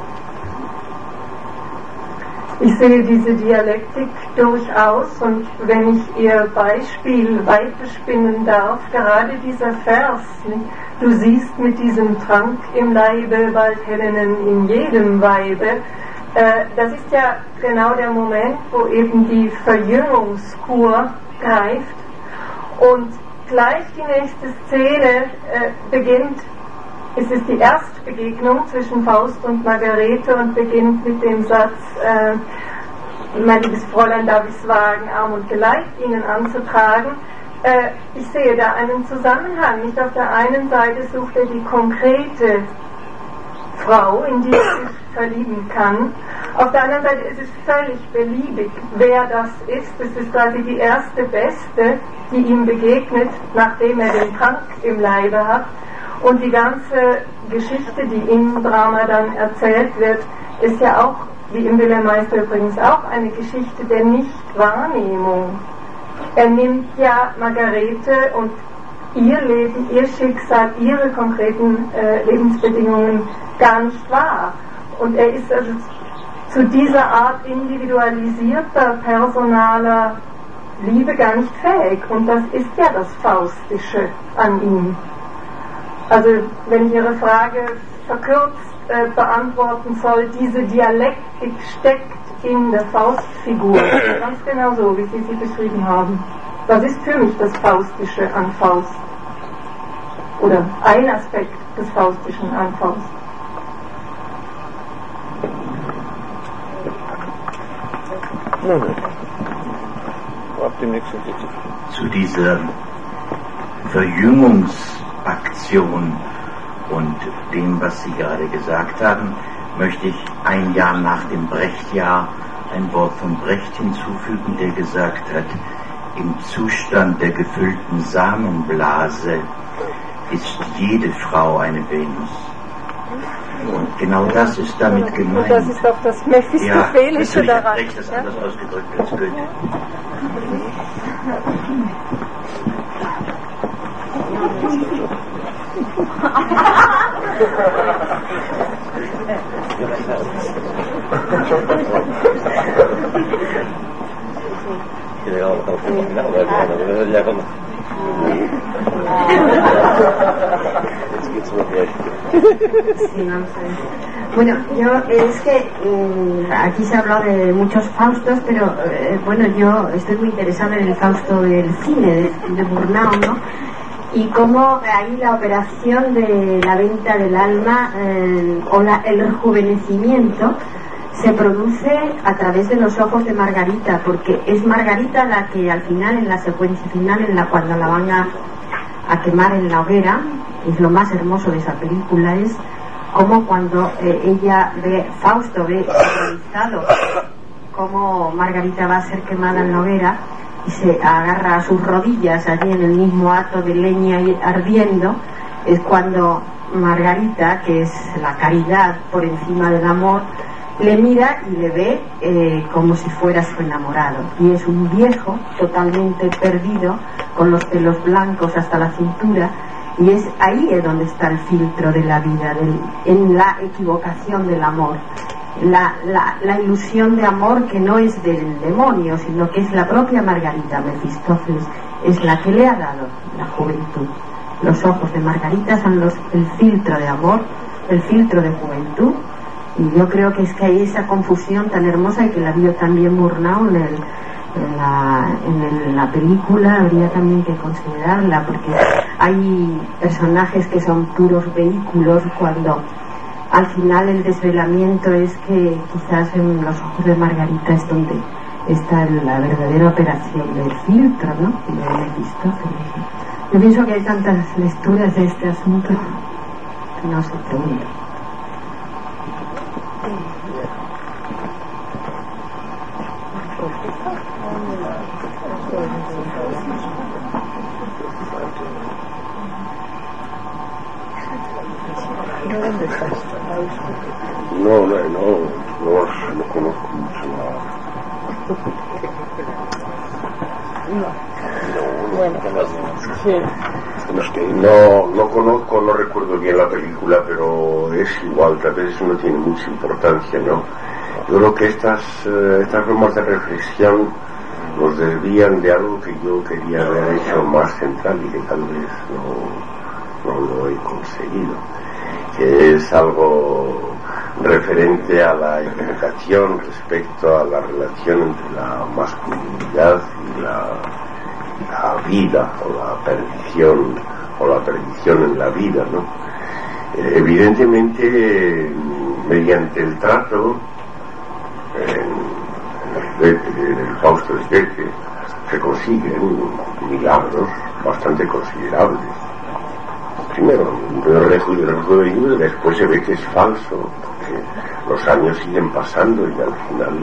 Ich sehe diese Dialektik durchaus, und wenn ich Ihr Beispiel weiterspinnen darf, gerade dieser Vers, nicht? Du siehst mit diesem Trank im Leibe bald Hellenen in jedem Weibe, äh, das ist ja genau der Moment, wo eben die Verjüngungskur greift, und gleich die nächste Szene äh, beginnt. Es ist die Erstbegegnung zwischen Faust und Margarete und beginnt mit dem Satz, äh, mein liebes Fräulein, darf ich es wagen, Arm und Geleit Ihnen anzutragen. Äh, ich sehe da einen Zusammenhang. Nicht auf der einen Seite sucht er die konkrete Frau, in die er sich verlieben kann. Auf der anderen Seite ist es völlig beliebig, wer das ist. Es ist quasi die erste Beste, die ihm begegnet, nachdem er den Trank im Leibe hat. Und die ganze Geschichte, die im Drama dann erzählt wird, ist ja auch, wie im Wilhelm Meister übrigens auch, eine Geschichte der Nichtwahrnehmung. Er nimmt ja Margarete und ihr Leben, ihr Schicksal, ihre konkreten äh, Lebensbedingungen gar nicht wahr. Und er ist also zu dieser Art individualisierter, personaler Liebe gar nicht fähig. Und das ist ja das Faustische an ihm. Also, wenn ich Ihre Frage verkürzt äh, beantworten soll, diese Dialektik steckt in der Faustfigur, ganz genau so, wie Sie sie beschrieben haben. Das ist für mich das Faustische an Faust. Oder ein Aspekt des Faustischen an Faust. Zu dieser Verjüngungsaktion und dem, was Sie gerade gesagt haben, möchte ich ein Jahr nach dem Brecht-Jahr ein Wort von Brecht hinzufügen, der gesagt hat, im Zustand der gefüllten Samenblase ist jede Frau eine Venus. Und genau das ist damit gemeint. Und das ist auch das Mephistophelische ja, daran. Brecht das anders ausgedrückt als Goethe. Bueno, yo es que eh, aquí se ha hablado de muchos Faustos, pero eh, bueno, yo estoy muy interesada en el Fausto del cine, de, de Murnau, ¿no? Y cómo ahí la operación de la venta del alma eh, o la, el rejuvenecimiento se produce a través de los ojos de Margarita, porque es Margarita la que al final, en la secuencia final, en la cuando la van a, a quemar en la hoguera, es lo más hermoso de esa película, es como cuando eh, ella ve, Fausto ve realizado cómo Margarita va a ser quemada en la hoguera y se agarra a sus rodillas allí en el mismo hato de leña ardiendo, es cuando Margarita, que es la caridad por encima del amor, le mira y le ve eh, como si fuera su enamorado, y es un viejo totalmente perdido con los pelos blancos hasta la cintura, y es ahí es donde está el filtro de la vida, del, en la equivocación del amor, la, la, la ilusión de amor que no es del demonio, sino que es la propia Margarita. Mefistófeles es la que le ha dado la juventud. Los ojos de Margarita son los, el filtro de amor el filtro de juventud. Y yo creo que es que hay esa confusión tan hermosa, y que la vio también Murnau en, el, en, la, en el, la película, habría también que considerarla, porque hay personajes que son puros vehículos, cuando al final el desvelamiento es que quizás en los ojos de Margarita es donde está la verdadera operación del filtro, ¿no? De Mefistófeles. Yo pienso que hay tantas lecturas de este asunto que no se pregunta. No, no, no, no, no conozco mucho nada. No, bueno, sí. No, no conozco, no recuerdo bien la película, pero es igual, tal vez eso no tiene mucha importancia, ¿no? Yo creo que estas, eh, estas formas de reflexión nos desvían de algo que yo quería haber hecho más central y que tal vez no, no lo he conseguido, que es algo referente a la interpretación respecto a la relación entre la masculinidad y la, la vida, o la perdición, o la perdición en la vida, ¿no? Eh, evidentemente, mediante el trato en, en, el, en el Fausto de Goethe se consiguen milagros bastante considerables. Primero, el rejuvenecido, después se ve que es falso, porque los años siguen pasando y al final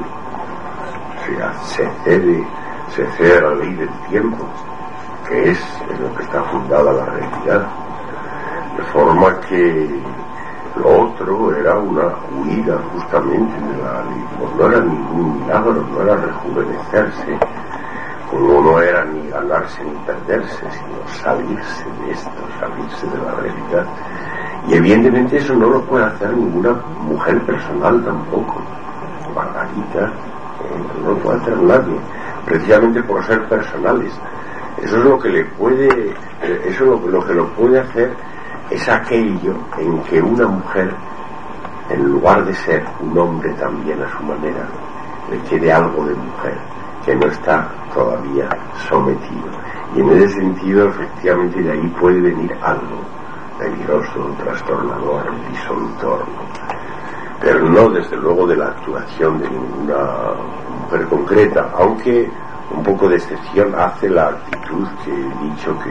se, se cede se cede a la ley del tiempo, que es en lo que está fundada la realidad, de forma que lo otro era una huida justamente de la ley, no era ningún milagro, no era rejuvenecerse, como no era ni ganarse ni perderse, sino salirse de esto, salirse de la realidad. Y evidentemente eso no lo puede hacer ninguna mujer personal tampoco. Margarita, eh, no lo puede hacer nadie, precisamente por ser personales. Eso es lo que le puede, eh, eso lo, lo que lo puede hacer es aquello en que una mujer, en lugar de ser un hombre también a su manera, le quede algo de mujer, que no está todavía sometido. Y en ese sentido, efectivamente, de ahí puede venir algo peligroso, trastornador, disolutor, ¿no? Pero no desde luego de la actuación de ninguna mujer concreta, aunque un poco de excepción hace la actitud que he dicho que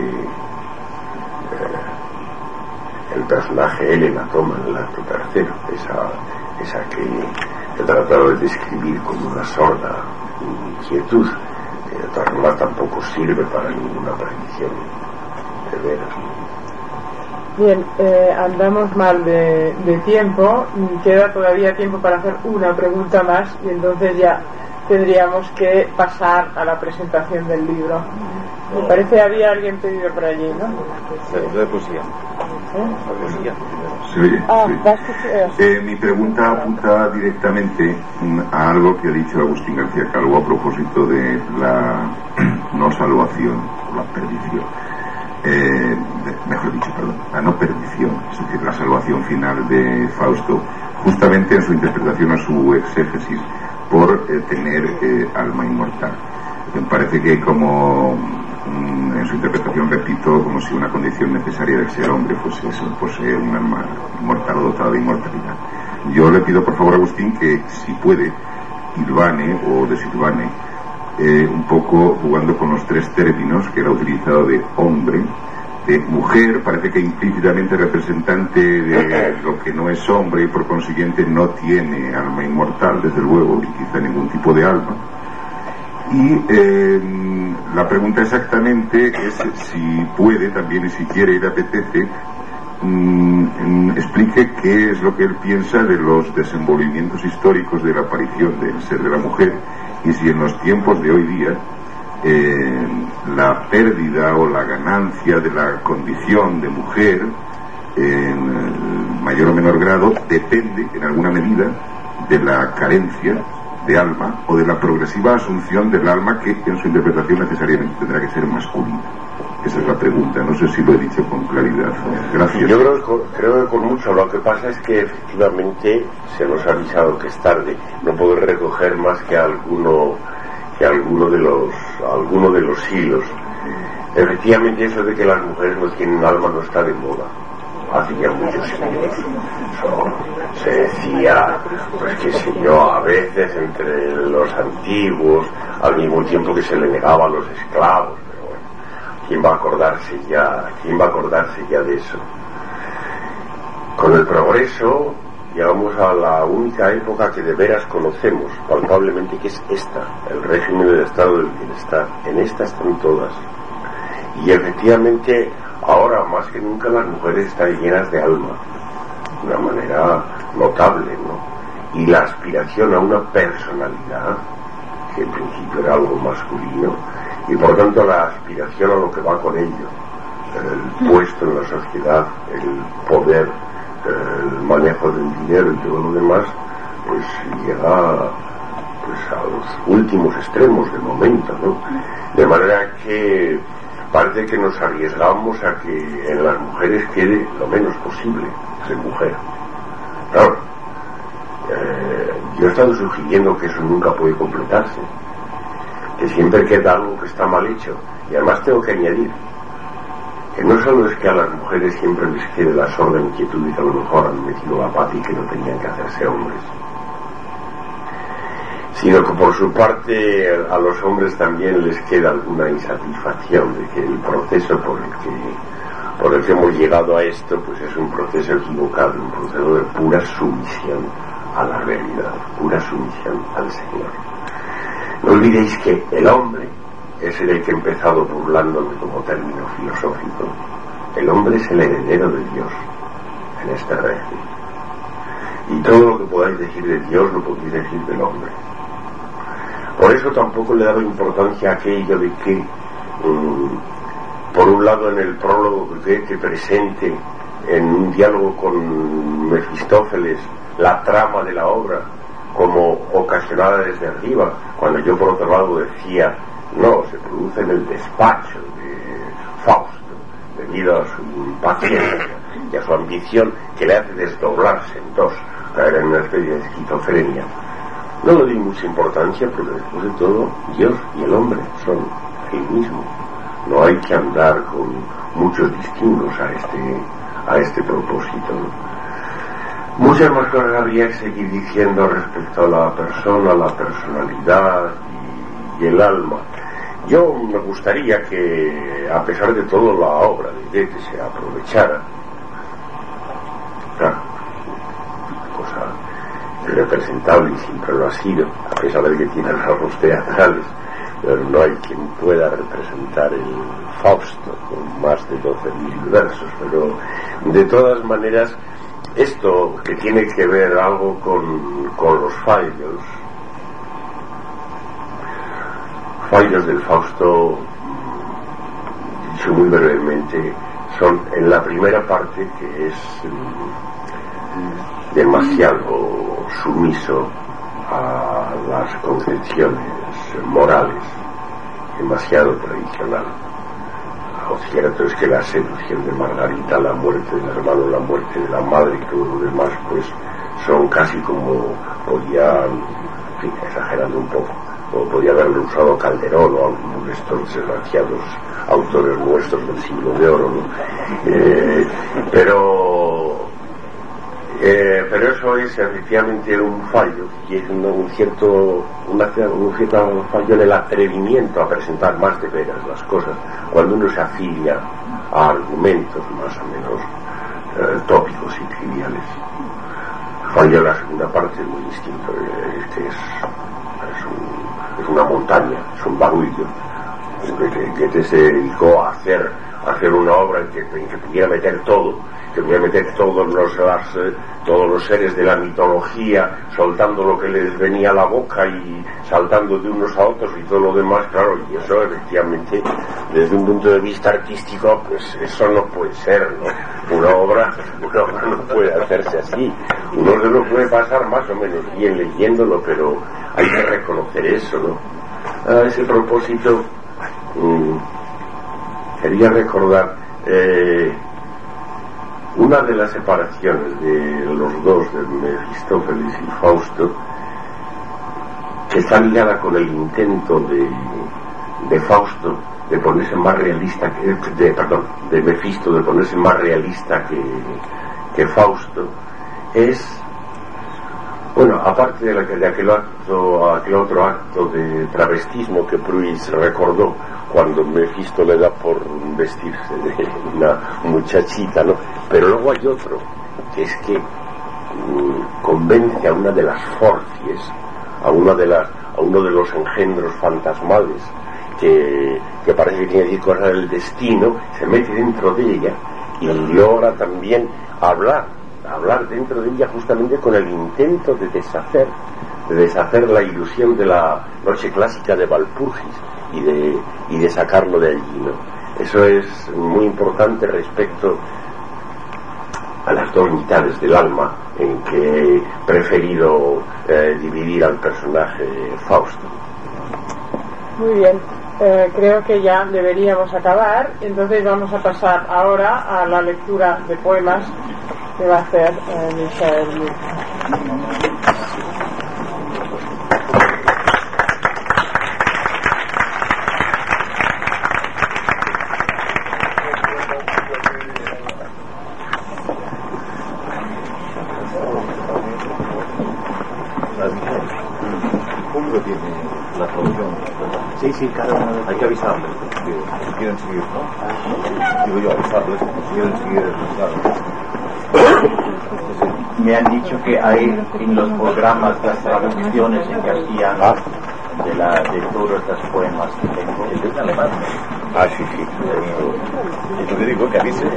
eh, el personaje Elena toma en el acto tercero, esa, esa que he tratado de describir como una sorda inquietud, que de todas formas tampoco sirve para ninguna predicción de veras. Bien, eh, andamos mal de, de tiempo, queda todavía tiempo para hacer una pregunta más y entonces ya tendríamos que pasar a la presentación del libro. Me parece que había alguien pedido por allí, ¿no? De, de poesía. ¿Eh? De poesía. Sí, oye, Ah, sí. vas a- Eh, mi pregunta apunta directamente mm, a algo que ha dicho Agustín García Calvo a propósito de la no salvación o la perdición. Eh, de- mejor dicho, perdón, la no perdición, es decir, la salvación final de Fausto, justamente en su interpretación a su exégesis por eh, tener eh, alma inmortal. Me parece que como mm, en su interpretación, repito, como si una condición necesaria del ser hombre fuese eso, poseer un alma inmortal o dotada de inmortalidad. Yo le pido por favor a Agustín que, si puede, hilvane o desilvane eh, un poco jugando con los tres términos que él ha utilizado de hombre, de mujer, parece que implícitamente representante de lo que no es hombre y por consiguiente no tiene alma inmortal, desde luego, y quizá ningún tipo de alma. Y eh, la pregunta exactamente es si puede también, y si quiere y le apetece, mm, explique qué es lo que él piensa de los desenvolvimientos históricos de la aparición del ser de la mujer, y si en los tiempos de hoy día eh, la pérdida o la ganancia de la condición de mujer en mayor o menor grado depende en alguna medida de la carencia de alma o de la progresiva asunción del alma, que en su interpretación necesariamente tendrá que ser masculina. Esa es la pregunta. No sé si lo he dicho con claridad. Gracias. Yo creo, creo que con mucho. Lo que pasa es que efectivamente se nos ha avisado que es tarde. No puedo recoger más que alguno, que alguno de los, alguno de los hilos. Efectivamente, eso de que las mujeres no tienen alma no está de moda. Hace ya muchos años. Se decía, pues qué sé yo, a veces entre los antiguos, al mismo tiempo que se le negaba a los esclavos. Pero bueno, ¿quién va a acordarse ya? ¿Quién va a acordarse ya de eso? Con el progreso llegamos a la única época que de veras conocemos, palpablemente, que es esta, el régimen del estado del bienestar. En esta están todas. Y efectivamente, ahora más que nunca las mujeres están llenas de alma, de una manera notable, ¿no? Y la aspiración a una personalidad, que en principio era algo masculino, y por tanto la aspiración a lo que va con ello, el puesto en la sociedad, el poder, el manejo del dinero y todo lo demás, pues llega pues a los últimos extremos de momento, ¿no? De manera que parece que nos arriesgamos a que en las mujeres quede lo menos posible ser mujer. Claro, eh, yo he estado sugiriendo que eso nunca puede completarse, que siempre queda algo que está mal hecho. Y además tengo que añadir que no solo es que a las mujeres siempre les quede la sorda inquietud y que a lo mejor han metido la pata y que no tenían que hacerse hombres, sino que por su parte a los hombres también les queda alguna insatisfacción de que el proceso por el que por el que hemos llegado a esto pues es un proceso equivocado, un proceso de pura sumisión a la realidad, pura sumisión al Señor. No olvidéis que el hombre es el que he empezado burlándome como término filosófico. El hombre es el heredero de Dios en este régimen, y todo lo que podáis decir de Dios lo podéis decir del hombre. Por eso tampoco le daba importancia a aquello de que, um, por un lado, en el prólogo que, que presente en un diálogo con Mefistófeles la trama de la obra como ocasionada desde arriba, cuando yo por otro lado decía, no, se produce en el despacho de Fausto, debido a su impaciencia y a su ambición que le hace desdoblarse en dos, caer en una especie de esquizofrenia. No le di mucha importancia porque después de todo Dios y el hombre son el mismo. No hay que andar con muchos distintos a este, a este propósito, ¿no? Muchas más cosas habría que seguir diciendo respecto a la persona, la personalidad y, y el alma. Yo me gustaría que, a pesar de todo, la obra de Goethe se aprovechara. Claro, cosa representable y siempre lo ha sido, a pesar de que tiene rasgos teatrales, pero no hay quien pueda representar el Fausto con más de doce mil versos. Pero de todas maneras, esto que tiene que ver algo con, con los fallos fallos del Fausto, dicho muy brevemente, son en la primera parte, que es um, demasiado sumiso a las concepciones morales, demasiado tradicional. Lo cierto es que la seducción de Margarita, la muerte del hermano, la muerte de la madre y todo lo demás, pues son casi como podía, en fin, exagerando un poco, o podía haberlo usado Calderón o alguno de estos desgraciados autores nuestros del siglo de oro, ¿no? Eh, pero eh, pero eso es efectivamente un fallo, y es un, un cierto una, un cierto fallo en el atrevimiento a presentar más de veras las cosas cuando uno se afilia a argumentos más o menos eh, tópicos y triviales. El fallo en la segunda parte es muy distinto, es que es, es, un, es una montaña, es un barullo que, que te se dedicó a hacer a hacer una obra en que, en que pudiera meter todo, que pudiera meter todos los las, eh, todos los seres de la mitología, soltando lo que les venía a la boca y saltando de unos a otros y todo lo demás. Claro, y eso efectivamente desde un punto de vista artístico, pues eso no puede ser, ¿no? Una obra, una obra no puede hacerse así. Uno se lo puede pasar más o menos bien leyéndolo, pero hay que reconocer eso, ¿no? A ese propósito, mmm, quería recordar eh, una de las separaciones de los dos, de Mefistófeles y Fausto, que está ligada con el intento de, de Fausto de ponerse más realista que, de, perdón, de Mefisto de ponerse más realista que, que Fausto, es, bueno, aparte de, la, de aquel acto, aquel otro acto de travestismo que Pruis recordó cuando Mefisto le da por vestirse de una muchachita, ¿no? Pero luego hay otro, que es que mm, convence a una de las Forcies, a una de las, a uno de los engendros fantasmales que, que parece que tiene que ir con el destino, se mete dentro de ella y logra también hablar, hablar dentro de ella justamente con el intento de deshacer, de deshacer la ilusión de la noche clásica de Walpurgis y de, y de sacarlo de allí, ¿no? Eso es muy importante respecto a las dos mitades del alma en que he preferido eh, dividir al personaje Fausto. Muy bien, eh, creo que ya deberíamos acabar, entonces vamos a pasar ahora a la lectura de poemas que va a hacer eh, Michael. Sí, sí, cada uno de... Hay que avisarles, si quieren seguir, ¿no? Digo yo, avisarles, si quieren seguir, claro. Me han dicho que hay en los programas las traducciones en castellano de, la, de todos los poemas que tengo. ¿Es alemán? Ah, sí, sí. Es lo que digo, que avise.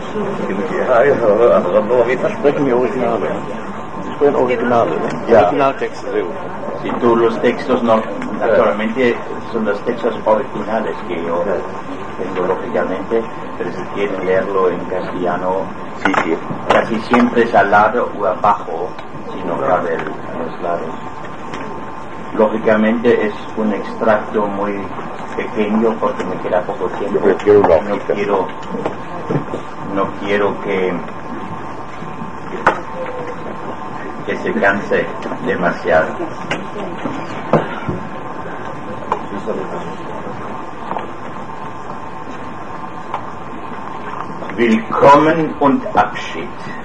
No avisas. Sprechen wir Originale. Sie sprechen Originale, ne? Ja. Originaltexte, sehr gut. Si tú los textos no, naturalmente son los textos originales que yo tengo lógicamente, pero si quieren leerlo en castellano, Sí, sí. casi siempre es al lado o abajo, si no cabe el- a los lados. Lógicamente es un extracto muy pequeño porque me queda poco tiempo. Yo prefiero una no hojita. quiero, no quiero que que se canse demasiado. Willkommen und Abschied.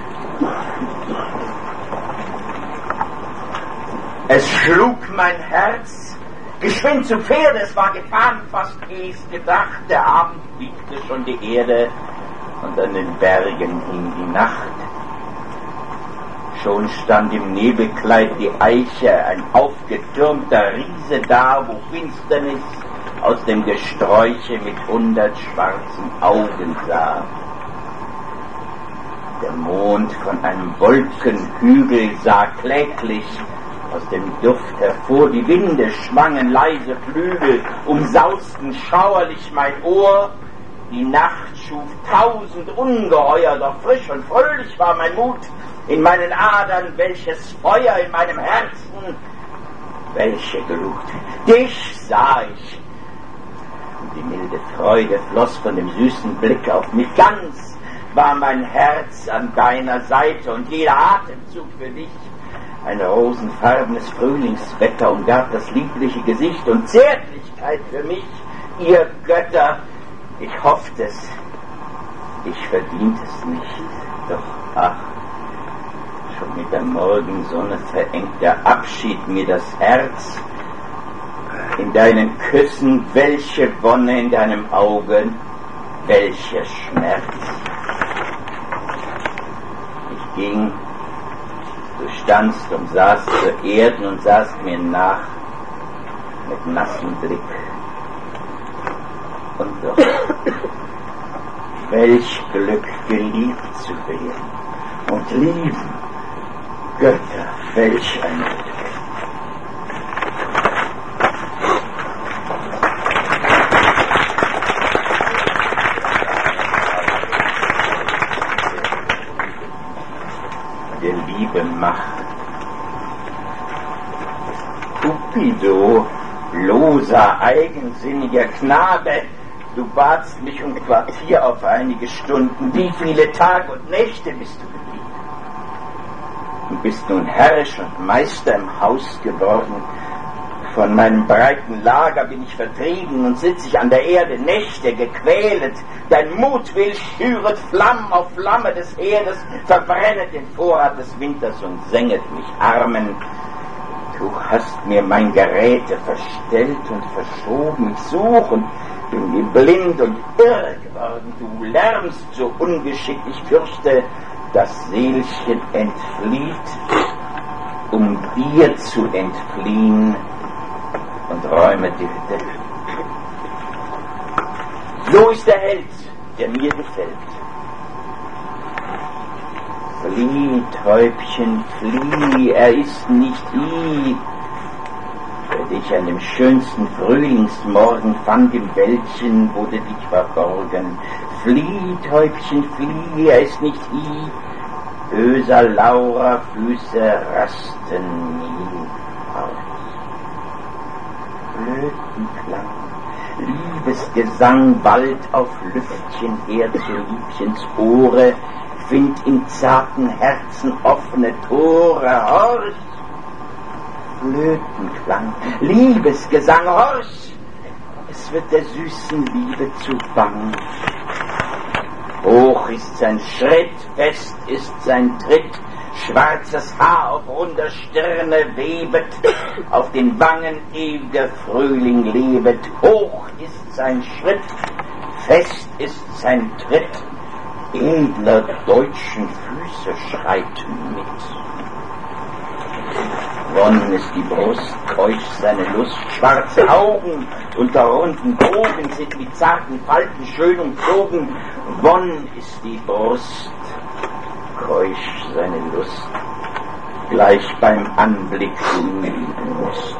Es schlug mein Herz geschwind zu Pferde, es war getan, fast ehe ich's gedacht. Der Abend wiegte schon die Erde und an den Bergen hing die Nacht. Schon stand im Nebelkleid die Eiche, ein aufgetürmter Riese da, wo Finsternis aus dem Gesträuche mit hundert schwarzen Augen sah. Der Mond von einem Wolkenhügel sah kläglich aus dem Duft hervor, die Winde schwangen leise Flügel, umsausten schauerlich mein Ohr. Die Nacht schuf tausend Ungeheuer, doch frisch und fröhlich war mein Mut in meinen Adern, welches Feuer in meinem Herzen, welche Glut. Dich sah ich, und die milde Freude floss von dem süßen Blick auf mich. Ganz war mein Herz an deiner Seite und jeder Atemzug für dich. Ein rosenfarbenes Frühlingswetter umgab das liebliche Gesicht und Zärtlichkeit für mich, ihr Götter. Ich hoffte es, ich verdiente es nicht, doch ach, schon mit der Morgensonne verengt der Abschied mir das Herz. In deinen Küssen, welche Wonne, in deinem Auge, welcher Schmerz. Ich ging, du standst und saßt zur Erden und sahst mir nach mit nassem Blick. Und doch, welch Glück, geliebt zu werden und lieben. Götter, welch ein Glück. Der Liebe Macht. Cupido, loser, eigensinniger Knabe, Du batst mich um Quartier auf einige Stunden. Wie viele Tage und Nächte bist du geblieben? Du bist nun herrisch und Meister im Haus geworden. Von meinem breiten Lager bin ich vertrieben und sitz ich an der Erde, Nächte gequälet. Dein Mutwill schüret Flamm auf Flamme des Herdes, verbrennet den Vorrat des Winters und senget mich Armen. Du hast mir mein Geräte verstellt und verschoben. Ich such und bin wie blind und irre geworden. Du lärmst so ungeschickt. Ich fürchte, das Seelchen entflieht, um dir zu entfliehen, und räume die Hütte. So ist der Held, der mir gefällt. Flieh, Täubchen, flieh, er ist nicht I, der dich an dem schönsten Frühlingsmorgen fand im Wäldchen, wo du dich verborgen. Flieh, Täubchen, flieh, er ist nicht I, böser Laura Füße rasten nie aus. Flötenklang, Liebesgesang bald auf Lüftchen her zu Liebchens Ohre, find in zarten Herzen offene Tore, horch! Flötenklang, Liebesgesang, horch! Es wird der süßen Liebe zu bang. Hoch ist sein Schritt, fest ist sein Tritt, schwarzes Haar auf runder Stirne webet, auf den Wangen ewiger Frühling lebet. Hoch ist sein Schritt, fest ist sein Tritt, edler deutschen Füße schreit mit. Wonnen ist die Brust, keusch seine Lust, schwarze Augen unter runden Bogen sind mit zarten Falten schön umzogen. Wonnen ist die Brust, keusch seine Lust, gleich beim Anblick du ihn lieben musst.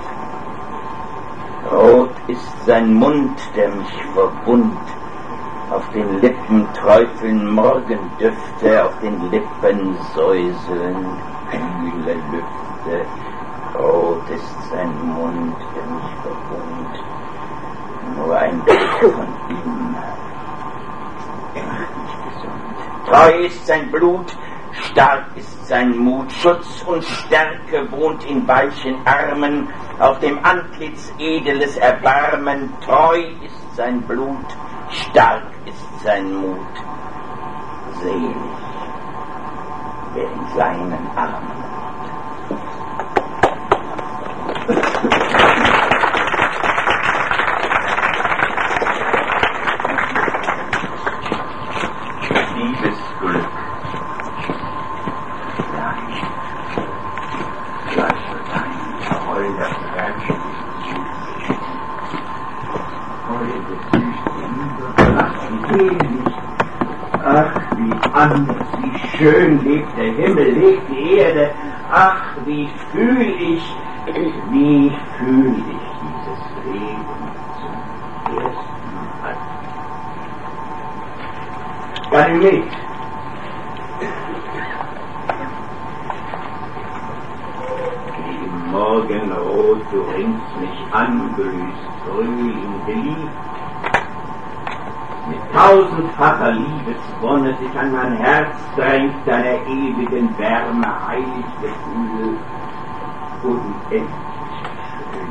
Rot ist sein Mund, der mich verbund, auf den Lippen träufeln Morgendüfte, auf den Lippen säuseln kühle Lüfte. Rot ist sein Mund, der mich verbund, nur ein Blick von ihm macht mich gesund. Treu ist sein Blut, stark ist sein Mut, Schutz und Stärke wohnt in weichen Armen, auf dem Antlitz edeles Erbarmen. Treu ist sein Blut, stark ist sein Mut, selig, wer in seinen Armen Liebesglück, gleich, gleich für dein treuer Fremd, heute süß Liebe, ewig. Ach, wie anders, wie schön lebt der Himmel, lebt die Erde. Ach, wie fühl ich, wie fühl ich dieses Leben zum ersten Mal. Ganymed. Wie im Morgenrot, du ringst mich an, grüßt Frühling geliebt. Mit tausendfacher Liebeswonne sich an mein Herz drängt, deiner ewigen Wärme heilig Gefühl, unendlich schön,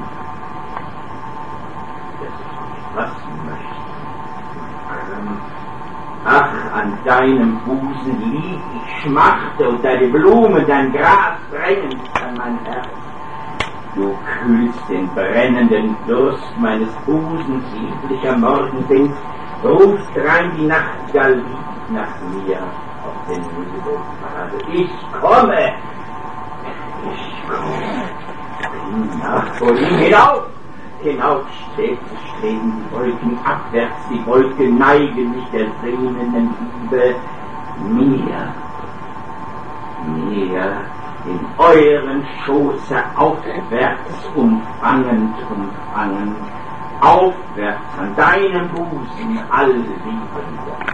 dass ich mich fassen möchte, Arm. Ach, an deinem Busen lieg ich, schmachte, und deine Blume, dein Gras drängend an mein Herz. Du kühlst den brennenden Durst meines Busens, lieblicher Morgenwind, rufst rein die Nachtigall, liegt nach mir auf den Mühlenpfade. Ich komme, ich komme, hinauf, wohin, hinauf, hinauf, stets streben die Wolken abwärts, die Wolken neigen mich der sehnenden Liebe, mir, mir, in euren Schoße aufwärts umfangend, umfangen, aufwärts an deinem Busen, allliebender.